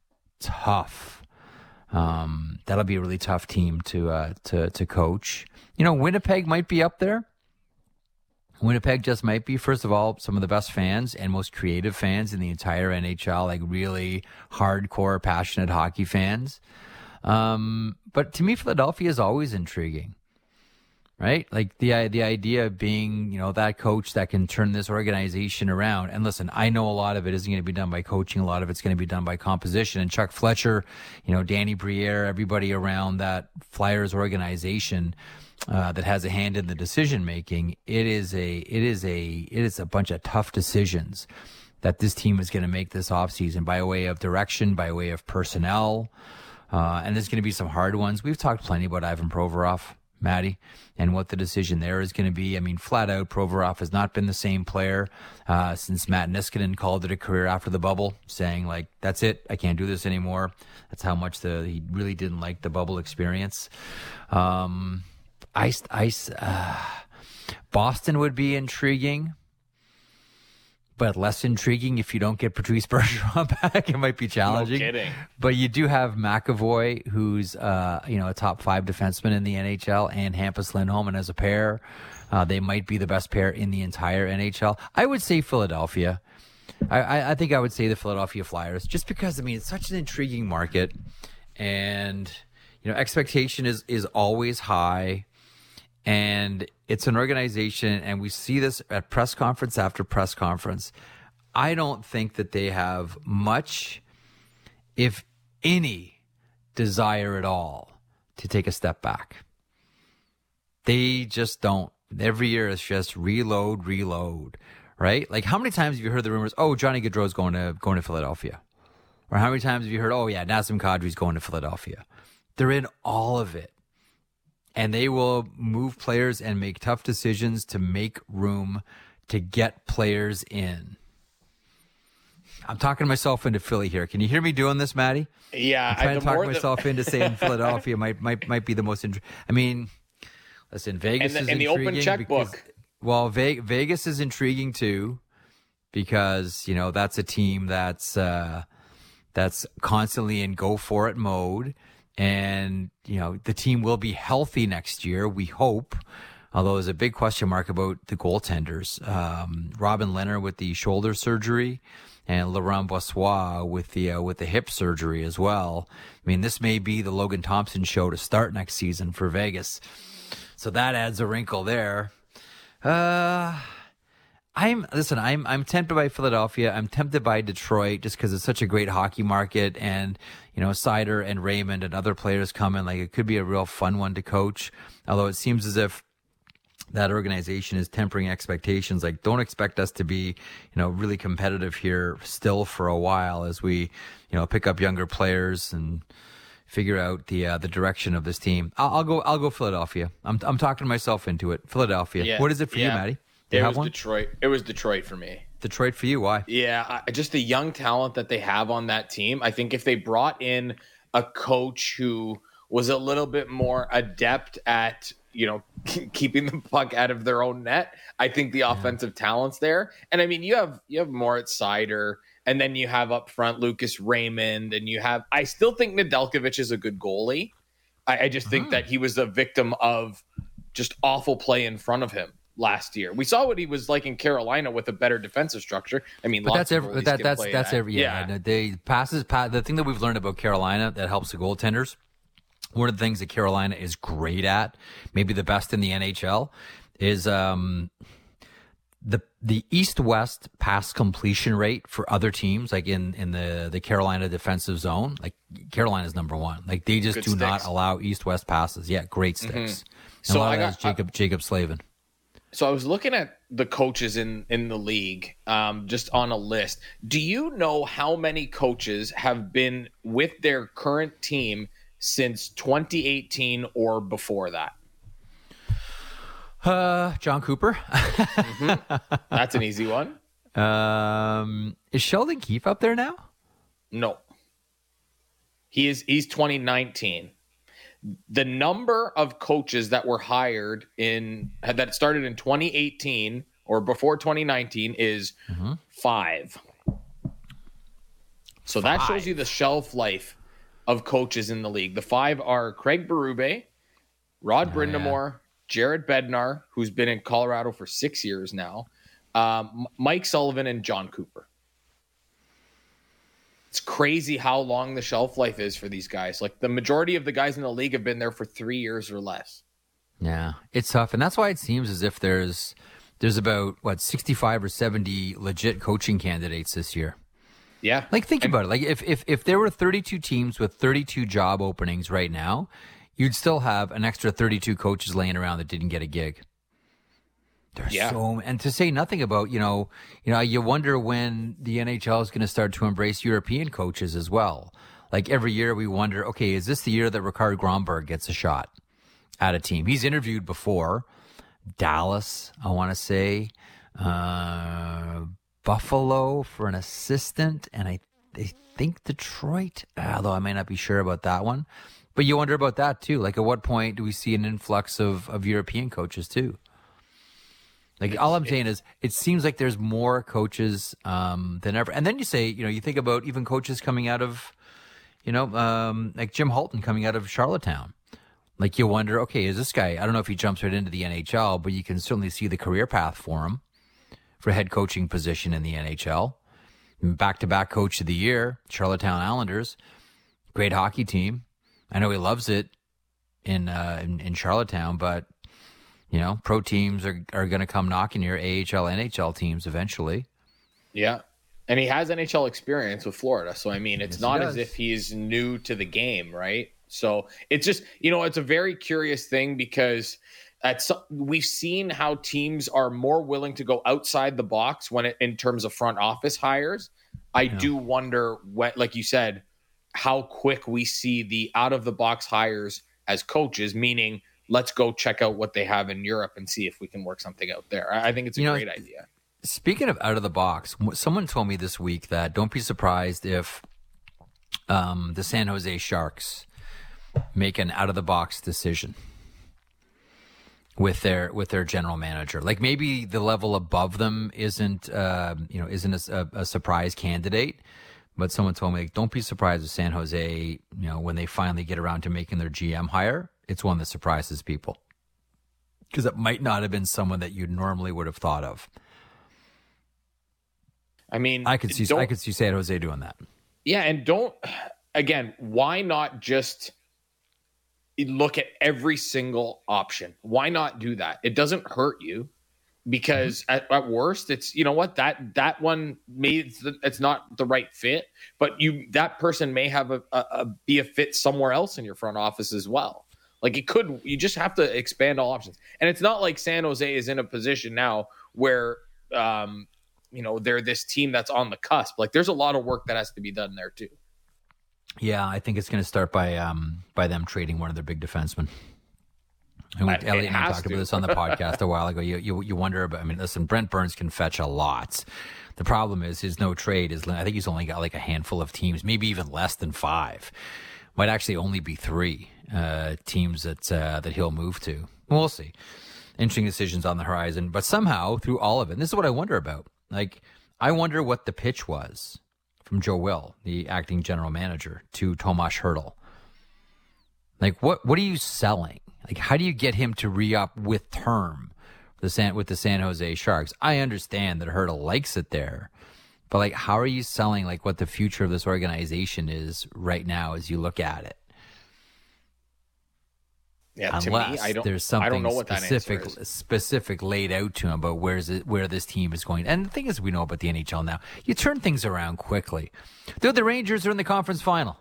That'll be a really tough team to coach. Winnipeg might be up there. Winnipeg just might be, first of all, some of the best fans and most creative fans in the entire NHL, like really hardcore, passionate hockey fans. But to me, Philadelphia is always intriguing. right? Like the idea of being, that coach that can turn this organization around. And listen, I know a lot of it isn't going to be done by coaching. A lot of it's going to be done by composition. And Chuck Fletcher, Danny Briere, everybody around that Flyers organization that has a hand in the decision making. It is a bunch of tough decisions that this team is going to make this offseason by way of direction, by way of personnel. And there's going to be some hard ones. We've talked plenty about Ivan Provorov, Maddie, and what the decision there is going to be. I mean, flat out, Provorov has not been the same player since Matt Niskanen called it a career after the bubble, saying, like, that's it, I can't do this anymore. That's how much he really didn't like the bubble experience. Boston would be intriguing, but less intriguing if you don't get Patrice Bergeron back. It might be challenging.
No kidding.
But you do have McAvoy, who's a top 5 defenseman in the NHL, and Hampus Lindholm, and as a pair, they might be the best pair in the entire NHL. I would say Philadelphia. I think I would say the Philadelphia Flyers, just because it's such an intriguing market, and expectation is always high. And it's an organization, and we see this at press conference after press conference. I don't think that they have much, if any, desire at all to take a step back. They just don't. Every year it's just reload, right? Like, how many times have you heard the rumors, Johnny Gaudreau's going to Philadelphia? Or how many times have you heard, Nazem Kadri's going to Philadelphia? They're in all of it. And they will move players and make tough decisions to make room to get players in. I'm talking myself into Philly here. Can you hear me doing this, Maddie?
Yeah.
I'm trying to talk myself into saying Philadelphia might be the most interesting. Listen, Vegas is intriguing.
And the open checkbook.
Vegas is intriguing too, because, that's a team that's constantly in go for it mode. And, the team will be healthy next year, we hope, although there's a big question mark about the goaltenders. Robin Lehner with the shoulder surgery, and Laurent Brossoit with the hip surgery as well. This may be the Logan Thompson show to start next season for Vegas. So that adds a wrinkle there. I'm tempted by Philadelphia. I'm tempted by Detroit just because it's such a great hockey market, and Seider and Raymond and other players coming. Like, it could be a real fun one to coach. Although it seems as if that organization is tempering expectations. Like, don't expect us to be really competitive here still for a while as we pick up younger players and figure out the direction of this team. I'll go Philadelphia. I'm talking myself into it. Philadelphia. Yeah. What is it for you, Maddie?
It was Detroit. It was Detroit for me.
Detroit for you? Why?
Yeah, just the young talent that they have on that team. I think if they brought in a coach who was a little bit more adept at, keeping the puck out of their own net, I think the offensive talent's there. And you have Moritz Seider, and then you have up front Lucas Raymond, and I still think Nedeljkovic is a good goalie. I just think that he was a victim of just awful play in front of him last year. We saw what he was like in Carolina with a better defensive structure.
But that's every the thing that we've learned about Carolina that helps the goaltenders. One of the things that Carolina is great at, maybe the best in the NHL, is the east-west pass completion rate for other teams, like in the Carolina defensive zone. Like, Carolina's number one. Like, they just do not allow east-west passes. Yeah, great sticks. Mm-hmm. So a lot of that is Jacob Slavin.
So I was looking at the coaches in the league, just on a list. Do you know how many coaches have been with their current team since 2018 or before that?
John Cooper.
Mm-hmm. That's an easy one.
Is Sheldon Keefe up there now?
No. He's 2019. The number of coaches that were hired that started in 2018 or before 2019 is 5. So that shows you the shelf life of coaches in the league. The 5 are Craig Berube, Rod Brindamore, Jared Bednar, who's been in Colorado for 6 years now, Mike Sullivan, and John Cooper. It's crazy how long the shelf life is for these guys. Like, the majority of the guys in the league have been there for 3 years or less.
Yeah, it's tough. And that's why it seems as if there's about, 65 or 70 legit coaching candidates this year.
Yeah.
Like, think about it. Like, if there were 32 teams with 32 job openings right now, you'd still have an extra 32 coaches laying around that didn't get a gig. There's so, and to say nothing about, you wonder when the NHL is going to start to embrace European coaches as well. Like, every year we wonder, okay, is this the year that Ricard Gromberg gets a shot at a team? He's interviewed before. Dallas, I want to say. Buffalo for an assistant. And I think Detroit, although I may not be sure about that one. But you wonder about that, too. Like, at what point do we see an influx of European coaches, too? Like, all I'm saying is it seems like there's more coaches than ever. And then you say, you think about even coaches coming out of, like Jim Halton coming out of Charlottetown. Like, you wonder, okay, is this guy, I don't know if he jumps right into the NHL, but you can certainly see the career path for him for a head coaching position in the NHL. Back-to-back coach of the year, Charlottetown Islanders, great hockey team. I know he loves it in Charlottetown, but pro teams are going to come knocking here, AHL, NHL teams eventually.
Yeah. And he has NHL experience with Florida. So, I mean, it's not as if he's new to the game, right? So it's just, it's a very curious thing because we've seen how teams are more willing to go outside the box in terms of front office hires. I do wonder what, like you said, how quick we see the out of the box hires as coaches, meaning let's go check out what they have in Europe and see if we can work something out there. I think it's a great idea.
Speaking of out of the box, someone told me this week that don't be surprised if the San Jose Sharks make an out of the box decision with their general manager. Like, maybe the level above them isn't a surprise candidate, but someone told me, like, don't be surprised if San Jose, when they finally get around to making their GM hire, it's one that surprises people because it might not have been someone that you normally would have thought of.
I mean,
I could see San Jose doing that.
Yeah, and why not just look at every single option? Why not do that? It doesn't hurt you because at worst, it's that one it's not the right fit, but that person may have be a fit somewhere else in your front office as well. Like, you just have to expand all options. And it's not like San Jose is in a position now where, they're this team that's on the cusp. Like, there's a lot of work that has to be done there too.
Yeah, I think it's going to start by them trading one of their big defensemen. Elliot and I talked about this on the podcast a while ago. You wonder about, listen, Brent Burns can fetch a lot. The problem is his no trade is, I think he's only got like a handful of teams, maybe even less than 5. Might actually only be 3 teams that he'll move to. We'll see. Interesting decisions on the horizon. But somehow, through all of it, and this is what I wonder about. Like, I wonder what the pitch was from Joe Will, the acting general manager, to Tomas Hertl. Like, what are you selling? Like, how do you get him to re-up with term with the San Jose Sharks? I understand that Hertl likes it there. But, like, how are you selling, like, what the future of this organization is right now as you look at it?
Yeah,
unless
to me,
there's something
I don't know what
specific laid out to him about where this team is going. And the thing is, we know about the NHL now. You turn things around quickly. Dude, the Rangers are in the conference final.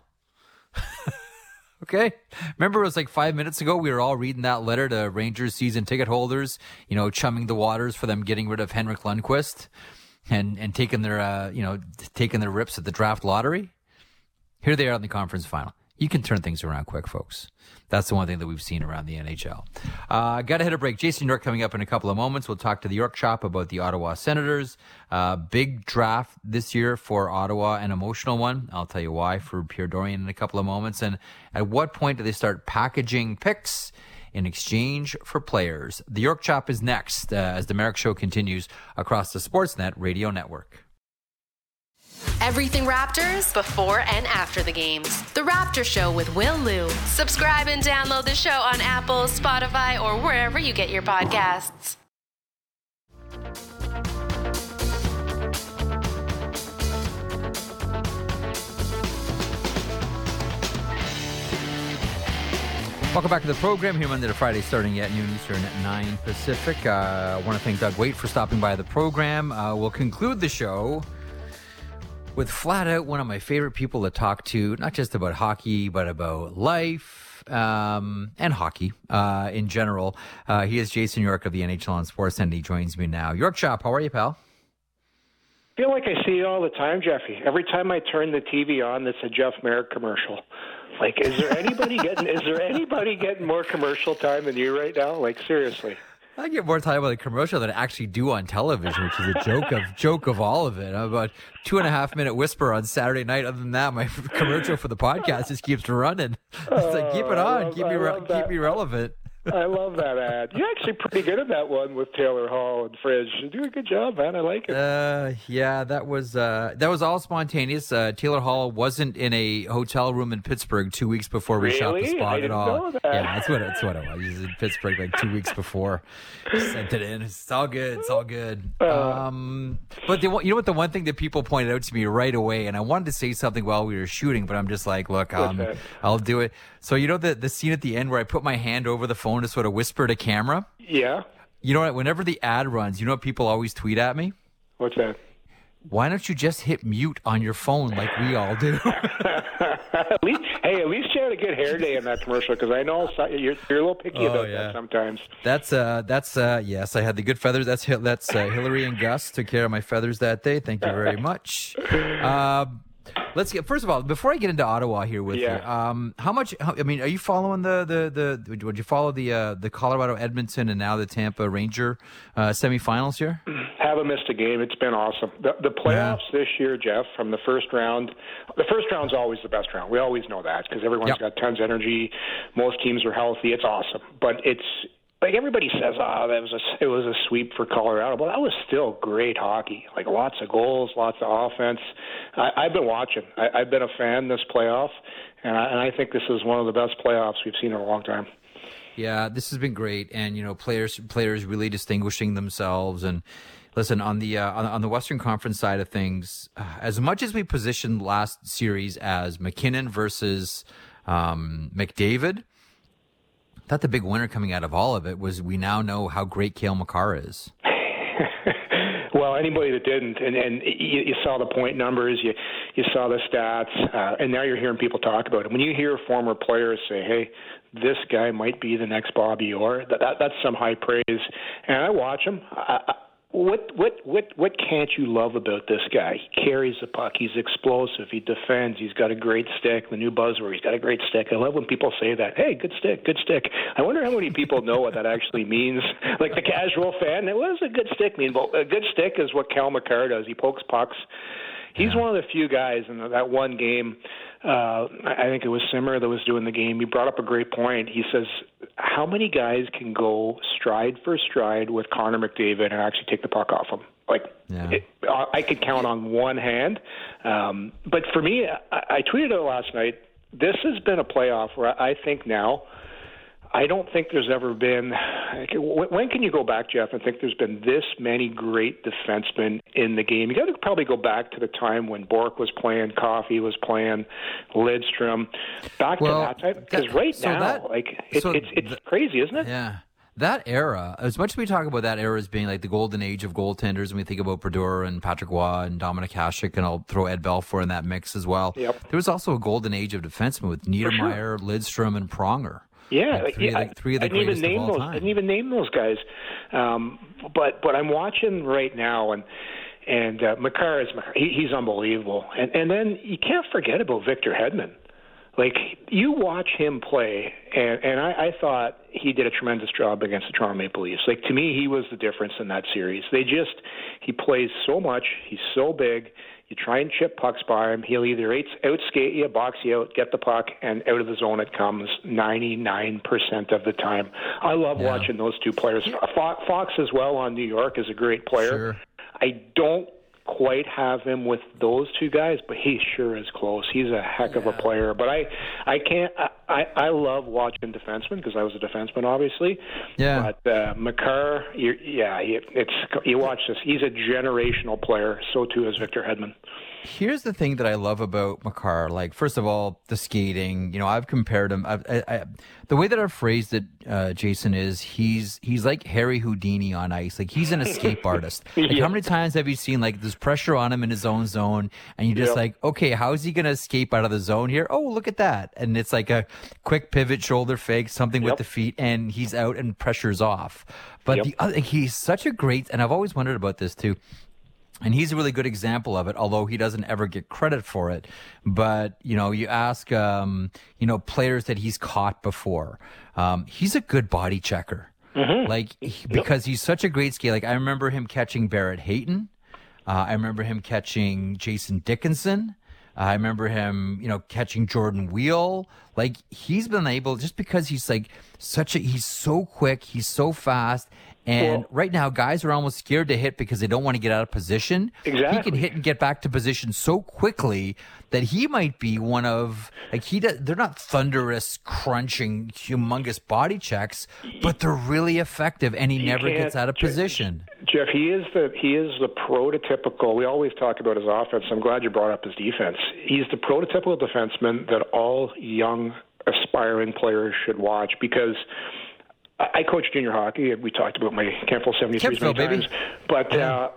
Okay? Remember, it was like 5 minutes ago, we were all reading that letter to Rangers season ticket holders, chumming the waters for them getting rid of Henrik Lundqvist and taking their rips at the draft lottery. Here they are in the conference final. You can turn things around quick, folks. That's the one thing that we've seen around the NHL. Got to hit a break. Jason York coming up in a couple of moments. We'll talk to the York Shop about the Ottawa Senators. Big draft this year for Ottawa, an emotional one. I'll tell you why for Pierre Dorion in a couple of moments. And at what point do they start packaging picks in exchange for players? The York Shop is next as the Merrick Show continues across the Sportsnet Radio Network.
Everything Raptors before and after the games. The Raptor Show with Will Liu. Subscribe and download the show on Apple, Spotify, or wherever you get your podcasts.
Welcome back to the program here Monday to Friday starting at noon Eastern at 9 Pacific. I want to thank Doug Waite for stopping by the program. We'll conclude the show with flat out one of my favorite people to talk to, not just about hockey, but about life and hockey in general. He is Jason York of the NHL on Sports, and he joins me now. York Chop, how are you, pal?
I feel like I see you all the time, Jeffy. Every time I turn the TV on, it's a Jeff Merrick commercial. Like, is there anybody getting more commercial time than you right now? Like, seriously.
I get more time on the commercial than I actually do on television, which is a joke of all of it. I'm about 2.5 minute whisper on Saturday night. Other than that, my commercial for the podcast just keeps running. It's like, keep it on, keep me relevant.
I love that ad. You're actually pretty good at that one with Taylor Hall and Fridge. You do a good job, man. I like it.
Yeah, that was all spontaneous. Taylor Hall wasn't in a hotel room in Pittsburgh 2 weeks before we shot the spot at all.
Know that.
Yeah, that's what it was. He was in Pittsburgh like 2 weeks before. Sent it in. It's all good. It's all good. But you know what? The one thing that people pointed out to me right away, and I wanted to say something while we were shooting, but I'm just like, look, I'll do it. So you know the scene at the end where I put my hand over the phone to sort of whisper to camera?
Yeah.
You know what? Whenever the ad runs, you know what people always tweet at me?
What's that?
Why don't you just hit mute on your phone like we all do?
At least you had a good hair day in that commercial, because I know you're a little picky about that sometimes.
That's yes, I had the good feathers. That's Hillary and Gus took care of my feathers that day. Thank you very much. Let's get, first of all, before I get into Ottawa here with you, are you following would you follow the Colorado Edmonton and now the Tampa Ranger semifinals here?
Haven't missed a game. It's been awesome. The playoffs this year, Jeff, from the first round. The first round's always the best round. We always know that because everyone's got tons of energy. Most teams are healthy. It's awesome. But it's like everybody says, it was a sweep for Colorado. But that was still great hockey. Like lots of goals, lots of offense. I've been watching. I've been a fan this playoff, and I think this is one of the best playoffs we've seen in a long time.
Yeah, this has been great, and players really distinguishing themselves. And listen, on the Western Conference side of things, as much as we positioned last series as McKinnon versus McDavid, I thought the big winner coming out of all of it was we now know how great Cale Makar is.
Well, anybody that didn't, and you saw the point numbers, you saw the stats, and now you're hearing people talk about it. When you hear former players say, hey, this guy might be the next Bobby Orr, that's some high praise. And I watch him. What can't you love about this guy? He carries the puck. He's explosive. He defends. He's got a great stick. The new buzzword, he's got a great stick. I love when people say that. Hey, good stick, good stick. I wonder how many people know what that actually means. Like the casual fan, what does a good stick mean? Well, a good stick is what Cale Makar does. He pokes pucks. He's one of the few guys in that one game. I think it was Simmer that was doing the game. He brought up a great point. He says, how many guys can go stride for stride with Connor McDavid and actually take the puck off him? I could count on one hand. But for me, I tweeted it last night. This has been a playoff where I think now, I don't think there's ever been – when can you go back, Jeff, and think there's been this many great defensemen in the game? You got to probably go back to the time when Bork was playing, Coffey was playing, Lidstrom, back to that time. Because it's crazy, isn't it?
Yeah. That era, as much as we talk about that era as being like the golden age of goaltenders, and we think about Brodeur and Patrick Roy and Dominic Hasek, and I'll throw Ed Belfour in that mix as well. Yep. There was also a golden age of defensemen with Niedermeyer, Lidstrom, and Pronger.
Yeah,
three of the greatest of all time.
I didn't even name those guys. But I'm watching right now, and Makar is Makar. He's unbelievable. And then you can't forget about Victor Hedman. Like, you watch him play, and I thought he did a tremendous job against the Toronto Maple Leafs. Like, to me, he was the difference in that series. He plays so much. He's so big. You try and chip pucks by him. He'll either outskate you, box you out, get the puck, and out of the zone it comes 99% of the time. I love watching those two players. Fox as well on New York is a great player.
Sure.
I don't quite have him with those two guys, but he sure is close. He's a heck of a player. But I love watching defensemen because I was a defenseman, obviously.
Yeah.
But Makar, you watch this. He's a generational player. So too is Victor Hedman.
Here's the thing that I love about Makar. Like, first of all, the skating. You know, I've compared him. The way that I've phrased it, Jason, is he's like Harry Houdini on ice. Like, he's an escape artist. Like, how many times have you seen, like, there's pressure on him in his own zone, and you're just like, okay, how is he going to escape out of the zone here? Oh, look at that. And it's like a quick pivot, shoulder fake, something with the feet, and he's out and pressure's off. But the other, he's such a great, and I've always wondered about this too. And he's a really good example of it, although he doesn't ever get credit for it. But, you know, you ask, players that he's caught before. He's a good body checker. Because he's such a great skater. Like, I remember him catching Barrett Hayton. I remember him catching Jason Dickinson. I remember him, catching Jordan Wheel. Like, he's been able, just because he's like he's so quick, he's so fast. And right now, guys are almost scared to hit because they don't want to get out of position.
Exactly.
He can hit and get back to position so quickly that he might be one of, they're not thunderous, crunching, humongous body checks, but they're really effective, and he never gets out of position.
Jeff, he is the prototypical. We always talk about his offense. I'm glad you brought up his defense. He's the prototypical defenseman that all young, aspiring players should watch, because I coach junior hockey. We talked about my Kempville 73s many times. But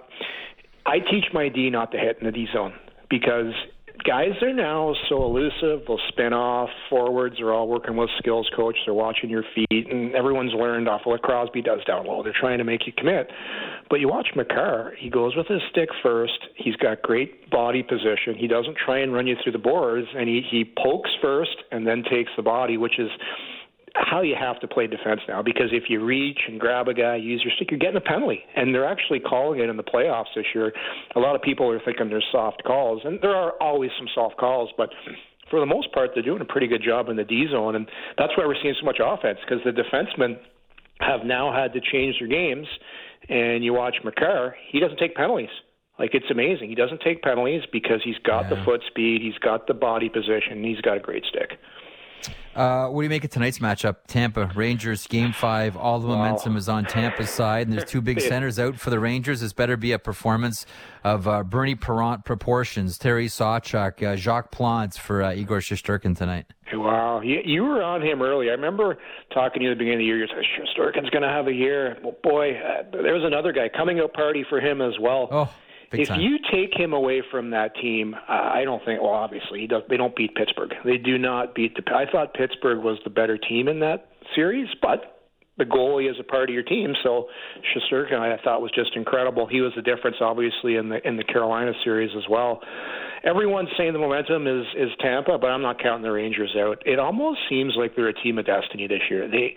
I teach my D not to hit in the D zone, because guys are now so elusive. They'll spin off. Forwards are all working with skills coach. They're watching your feet, and everyone's learned off of what Crosby does down low. They're trying to make you commit. But you watch Makar. He goes with his stick first. He's got great body position. He doesn't try and run you through the boards, and he pokes first and then takes the body, which is how you have to play defense now, because if you reach and grab a guy, use your stick, you're getting a penalty. And they're actually calling it in the playoffs this year. A lot of people are thinking there's soft calls, and there are always some soft calls, but for the most part, they're doing a pretty good job in the D zone, and that's why we're seeing so much offense, because the defensemen have now had to change their games. And you watch Makar, he doesn't take penalties. Like, it's amazing. He doesn't take penalties because he's got the foot speed, he's got the body position, and he's got a great stick.
What do you make of tonight's matchup? Tampa, Rangers, Game 5. All the momentum is on Tampa's side, and there's two big centers out for the Rangers. This better be a performance of Bernie Parent proportions. Terry Sawchuk, Jacques Plante for Igor Shesterkin tonight.
Wow. You were on him early. I remember talking to you at the beginning of the year. You said, Shesterkin's going to have a year. Well, boy, there was another guy. Coming out party for him as well.
Oh. If
you take him away from that team, I don't think. Well, obviously, they don't beat Pittsburgh. They do not beat I thought Pittsburgh was the better team in that series, but the goalie is a part of your team. So Shesterkin, I thought, was just incredible. He was the difference, obviously, in the Carolina series as well. Everyone's saying the momentum is Tampa, but I'm not counting the Rangers out. It almost seems like they're a team of destiny this year. They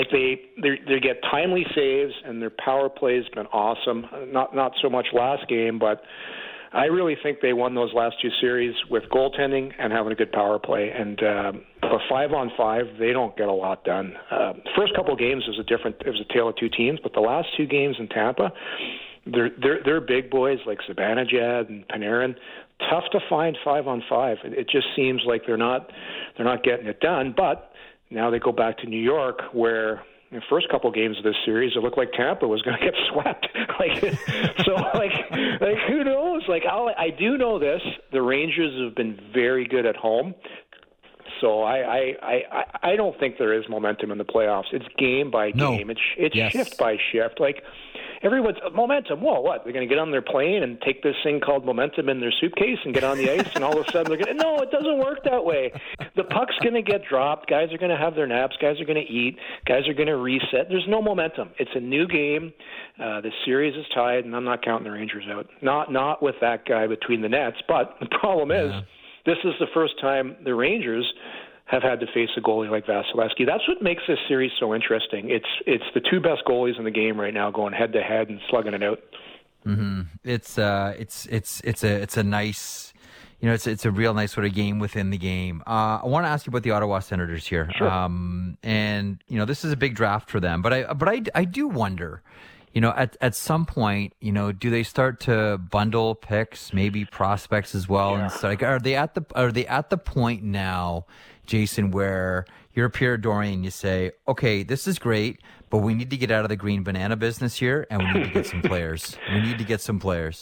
get timely saves, and their power play has been awesome. Not so much last game, but I really think they won those last two series with goaltending and having a good power play. And for 5-on-5, they don't get a lot done. First couple of games was a tale of two teams, but the last two games in Tampa, they're big boys like Zibanejad and Panarin. Tough to find 5-on-5. It just seems like they're not getting it done. But now they go back to New York, where in the first couple games of this series, it looked like Tampa was going to get swept. Who knows? I do know this: the Rangers have been very good at home. So I don't think there is momentum in the playoffs. It's game by game. It's shift by shift. Everyone's momentum. Whoa, what? They're going to get on their plane and take this thing called momentum in their suitcase and get on the ice, and all of a sudden they're going to... No, it doesn't work that way. The puck's going to get dropped. Guys are going to have their naps. Guys are going to eat. Guys are going to reset. There's no momentum. It's a new game. The series is tied, and I'm not counting the Rangers out. Not with that guy between the nets. But the problem is, this is the first time the Rangers have had to face a goalie like Vasilevsky. That's what makes this series so interesting. It's the two best goalies in the game right now going head to head and slugging it out.
Mm-hmm. It's a nice, it's a real nice sort of game within the game. I want to ask you about the Ottawa Senators here.
Sure.
And this is a big draft for them, but I do wonder, at some point, do they start to bundle picks, maybe prospects as well? Yeah. And so, are they at the point now, Jason, where you're Pierre Dorian, you say, okay, this is great, but we need to get out of the green banana business here, and we need to get some players. We need to get some players.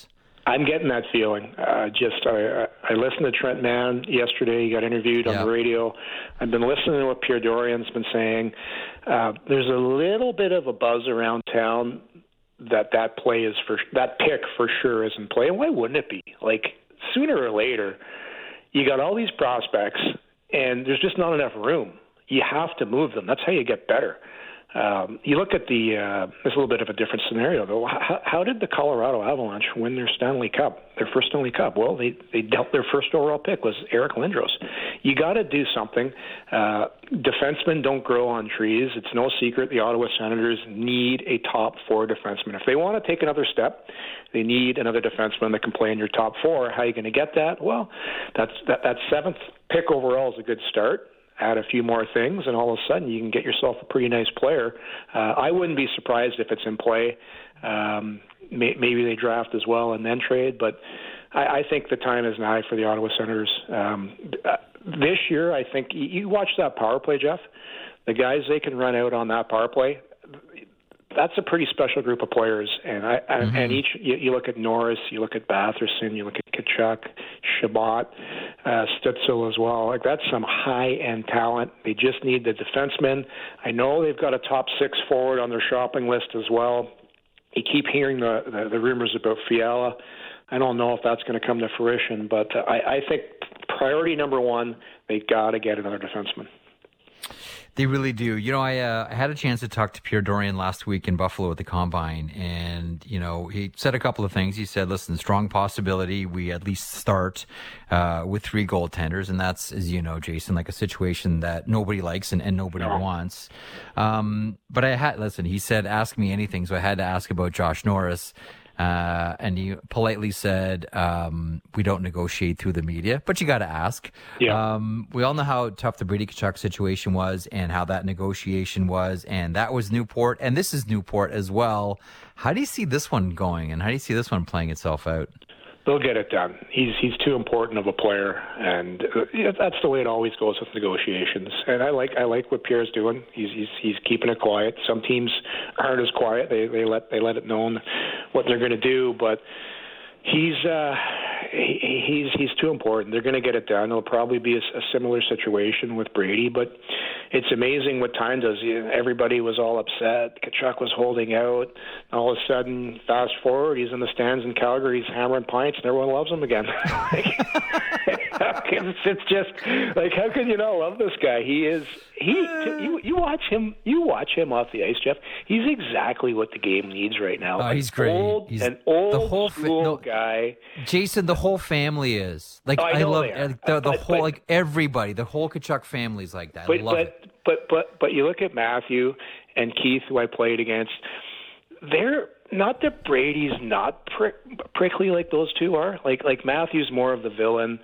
I'm getting that feeling. I listened to Trent Mann yesterday. He got interviewed on the radio. I've been listening to what Pierre Dorian's been saying. There's a little bit of a buzz around town that pick for sure is in play. And why wouldn't it be? Like, sooner or later, you got all these prospects, and there's just not enough room. You have to move them. That's how you get better. You look at there's a little bit of a different scenario, though. How did the Colorado Avalanche win their Stanley Cup, their first Stanley Cup? Well, they dealt their first overall pick was Eric Lindros. You got to do something. Defensemen don't grow on trees. It's no secret the Ottawa Senators need a top 4 defenseman. If they want to take another step, they need another defenseman that can play in your top 4. How are you going to get that? Well, that 7th pick overall is a good start. Add a few more things, and all of a sudden you can get yourself a pretty nice player. I wouldn't be surprised if it's in play. Maybe they draft as well and then trade, but I think the time is nigh for the Ottawa Senators. This year, I think you watch that power play, Jeff. The guys they can run out on that power play, that's a pretty special group of players. And and each you look at Norris, you look at Batherson, you look at Tkachuk, Shabbat, Stützle as well. Like, that's some high-end talent. They just need the defensemen. I know they've got a top 6 forward on their shopping list as well. You keep hearing the rumors about Fiala. I don't know if that's going to come to fruition, but I think priority number 1, they got to get another defenseman.
They really do. You know, I had a chance to talk to Pierre Dorian last week in Buffalo at the Combine, and, you know, he said a couple of things. He said, listen, strong possibility we at least start with 3 goaltenders, and that's, as you know, Jason, like a situation that nobody likes and nobody wants. But he said, ask me anything, so I had to ask about Josh Norris. And he politely said, we don't negotiate through the media, but you got to ask. Yeah. We all know how tough the Brady Tkachuk situation was and how that negotiation was, and that was Newport, and this is Newport as well. How do you see this one going, and how do you see this one playing itself out?
They'll get it done. He's too important of a player, and that's the way it always goes with negotiations. And I like what Pierre's doing. He's keeping it quiet. Some teams aren't as quiet. They let it known what they're going to do, but he's too important. They're going to get it done. It'll probably be a similar situation with Brady, but it's amazing what time does. Everybody was all upset. Tkachuk was holding out. All of a sudden, fast forward, he's in the stands in Calgary. He's hammering pints, and everyone loves him again. It's just like, how can you not love this guy? You watch him off the ice, Jeff. He's exactly what the game needs right now.
Oh, he's great. He's
an old school guy.
Jason, the whole family is like, I love the whole, like, everybody. The whole Tkachuk family is like that. I love it.
But you look at Matthew and Keith, who I played against. They're not that Brady's not prickly like those two are. Like Matthew's more of the villain.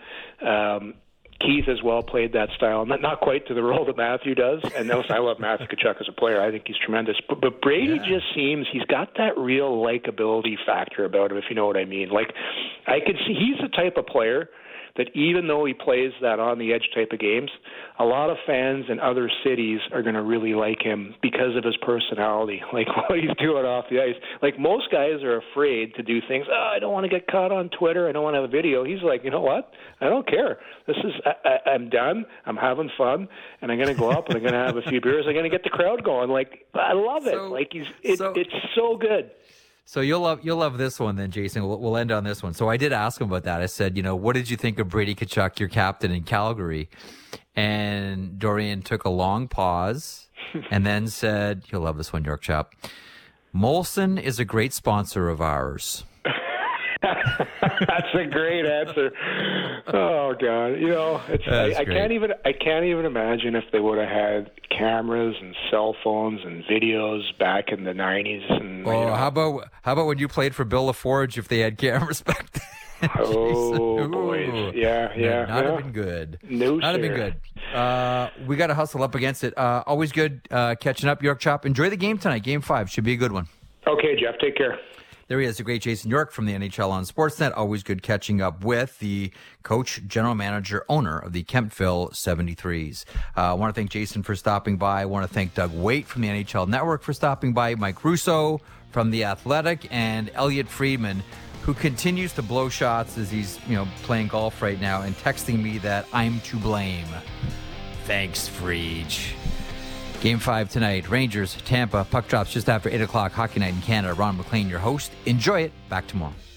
Keith as well played that style, not quite to the role that Matthew does. And I love Matthew Tkachuk as a player. I think he's tremendous. But Brady just seems he's got that real likability factor about him, if you know what I mean. Like, I could see he's the type of player that even though he plays that on-the-edge type of games, a lot of fans in other cities are going to really like him because of his personality, like what he's doing off the ice. Like, most guys are afraid to do things. Oh, I don't want to get caught on Twitter. I don't want to have a video. He's like, you know what? I don't care. I'm done. I'm having fun, and I'm going to go up, and I'm going to have a few beers. I'm going to get the crowd going. Like, I love it. Like, it's so good.
So you'll love this one then, Jason. We'll end on this one. So I did ask him about that. I said, you know, what did you think of Brady Tkachuk, your captain in Calgary? And Dorian took a long pause and then said, you'll love this one, York chap. Molson is a great sponsor of ours.
That's a great answer. Oh God, you know, I can't even imagine if they would have had cameras and cell phones and videos back in the 90s. And
how about when you played for Bill LaForge? If they had cameras back then.
Oh, boys, yeah.
Not have been good.
No,
not have been good. We got to hustle up against it. Always good catching up, York chop. Enjoy the game tonight. Game 5 should be a good one.
Okay, Jeff. Take care.
There he is, the great Jason York from the NHL on Sportsnet. Always good catching up with the coach, general manager, owner of the Kemptville 73s. I want to thank Jason for stopping by. I want to thank Doug Waite from the NHL Network for stopping by, Mike Russo from The Athletic, and Elliot Friedman who continues to blow shots as he's, playing golf right now and texting me that I'm to blame. Thanks, Frege. Game 5 tonight. Rangers, Tampa. Puck drops just after 8 o'clock. Hockey night in Canada. Ron McLean, your host. Enjoy it. Back tomorrow.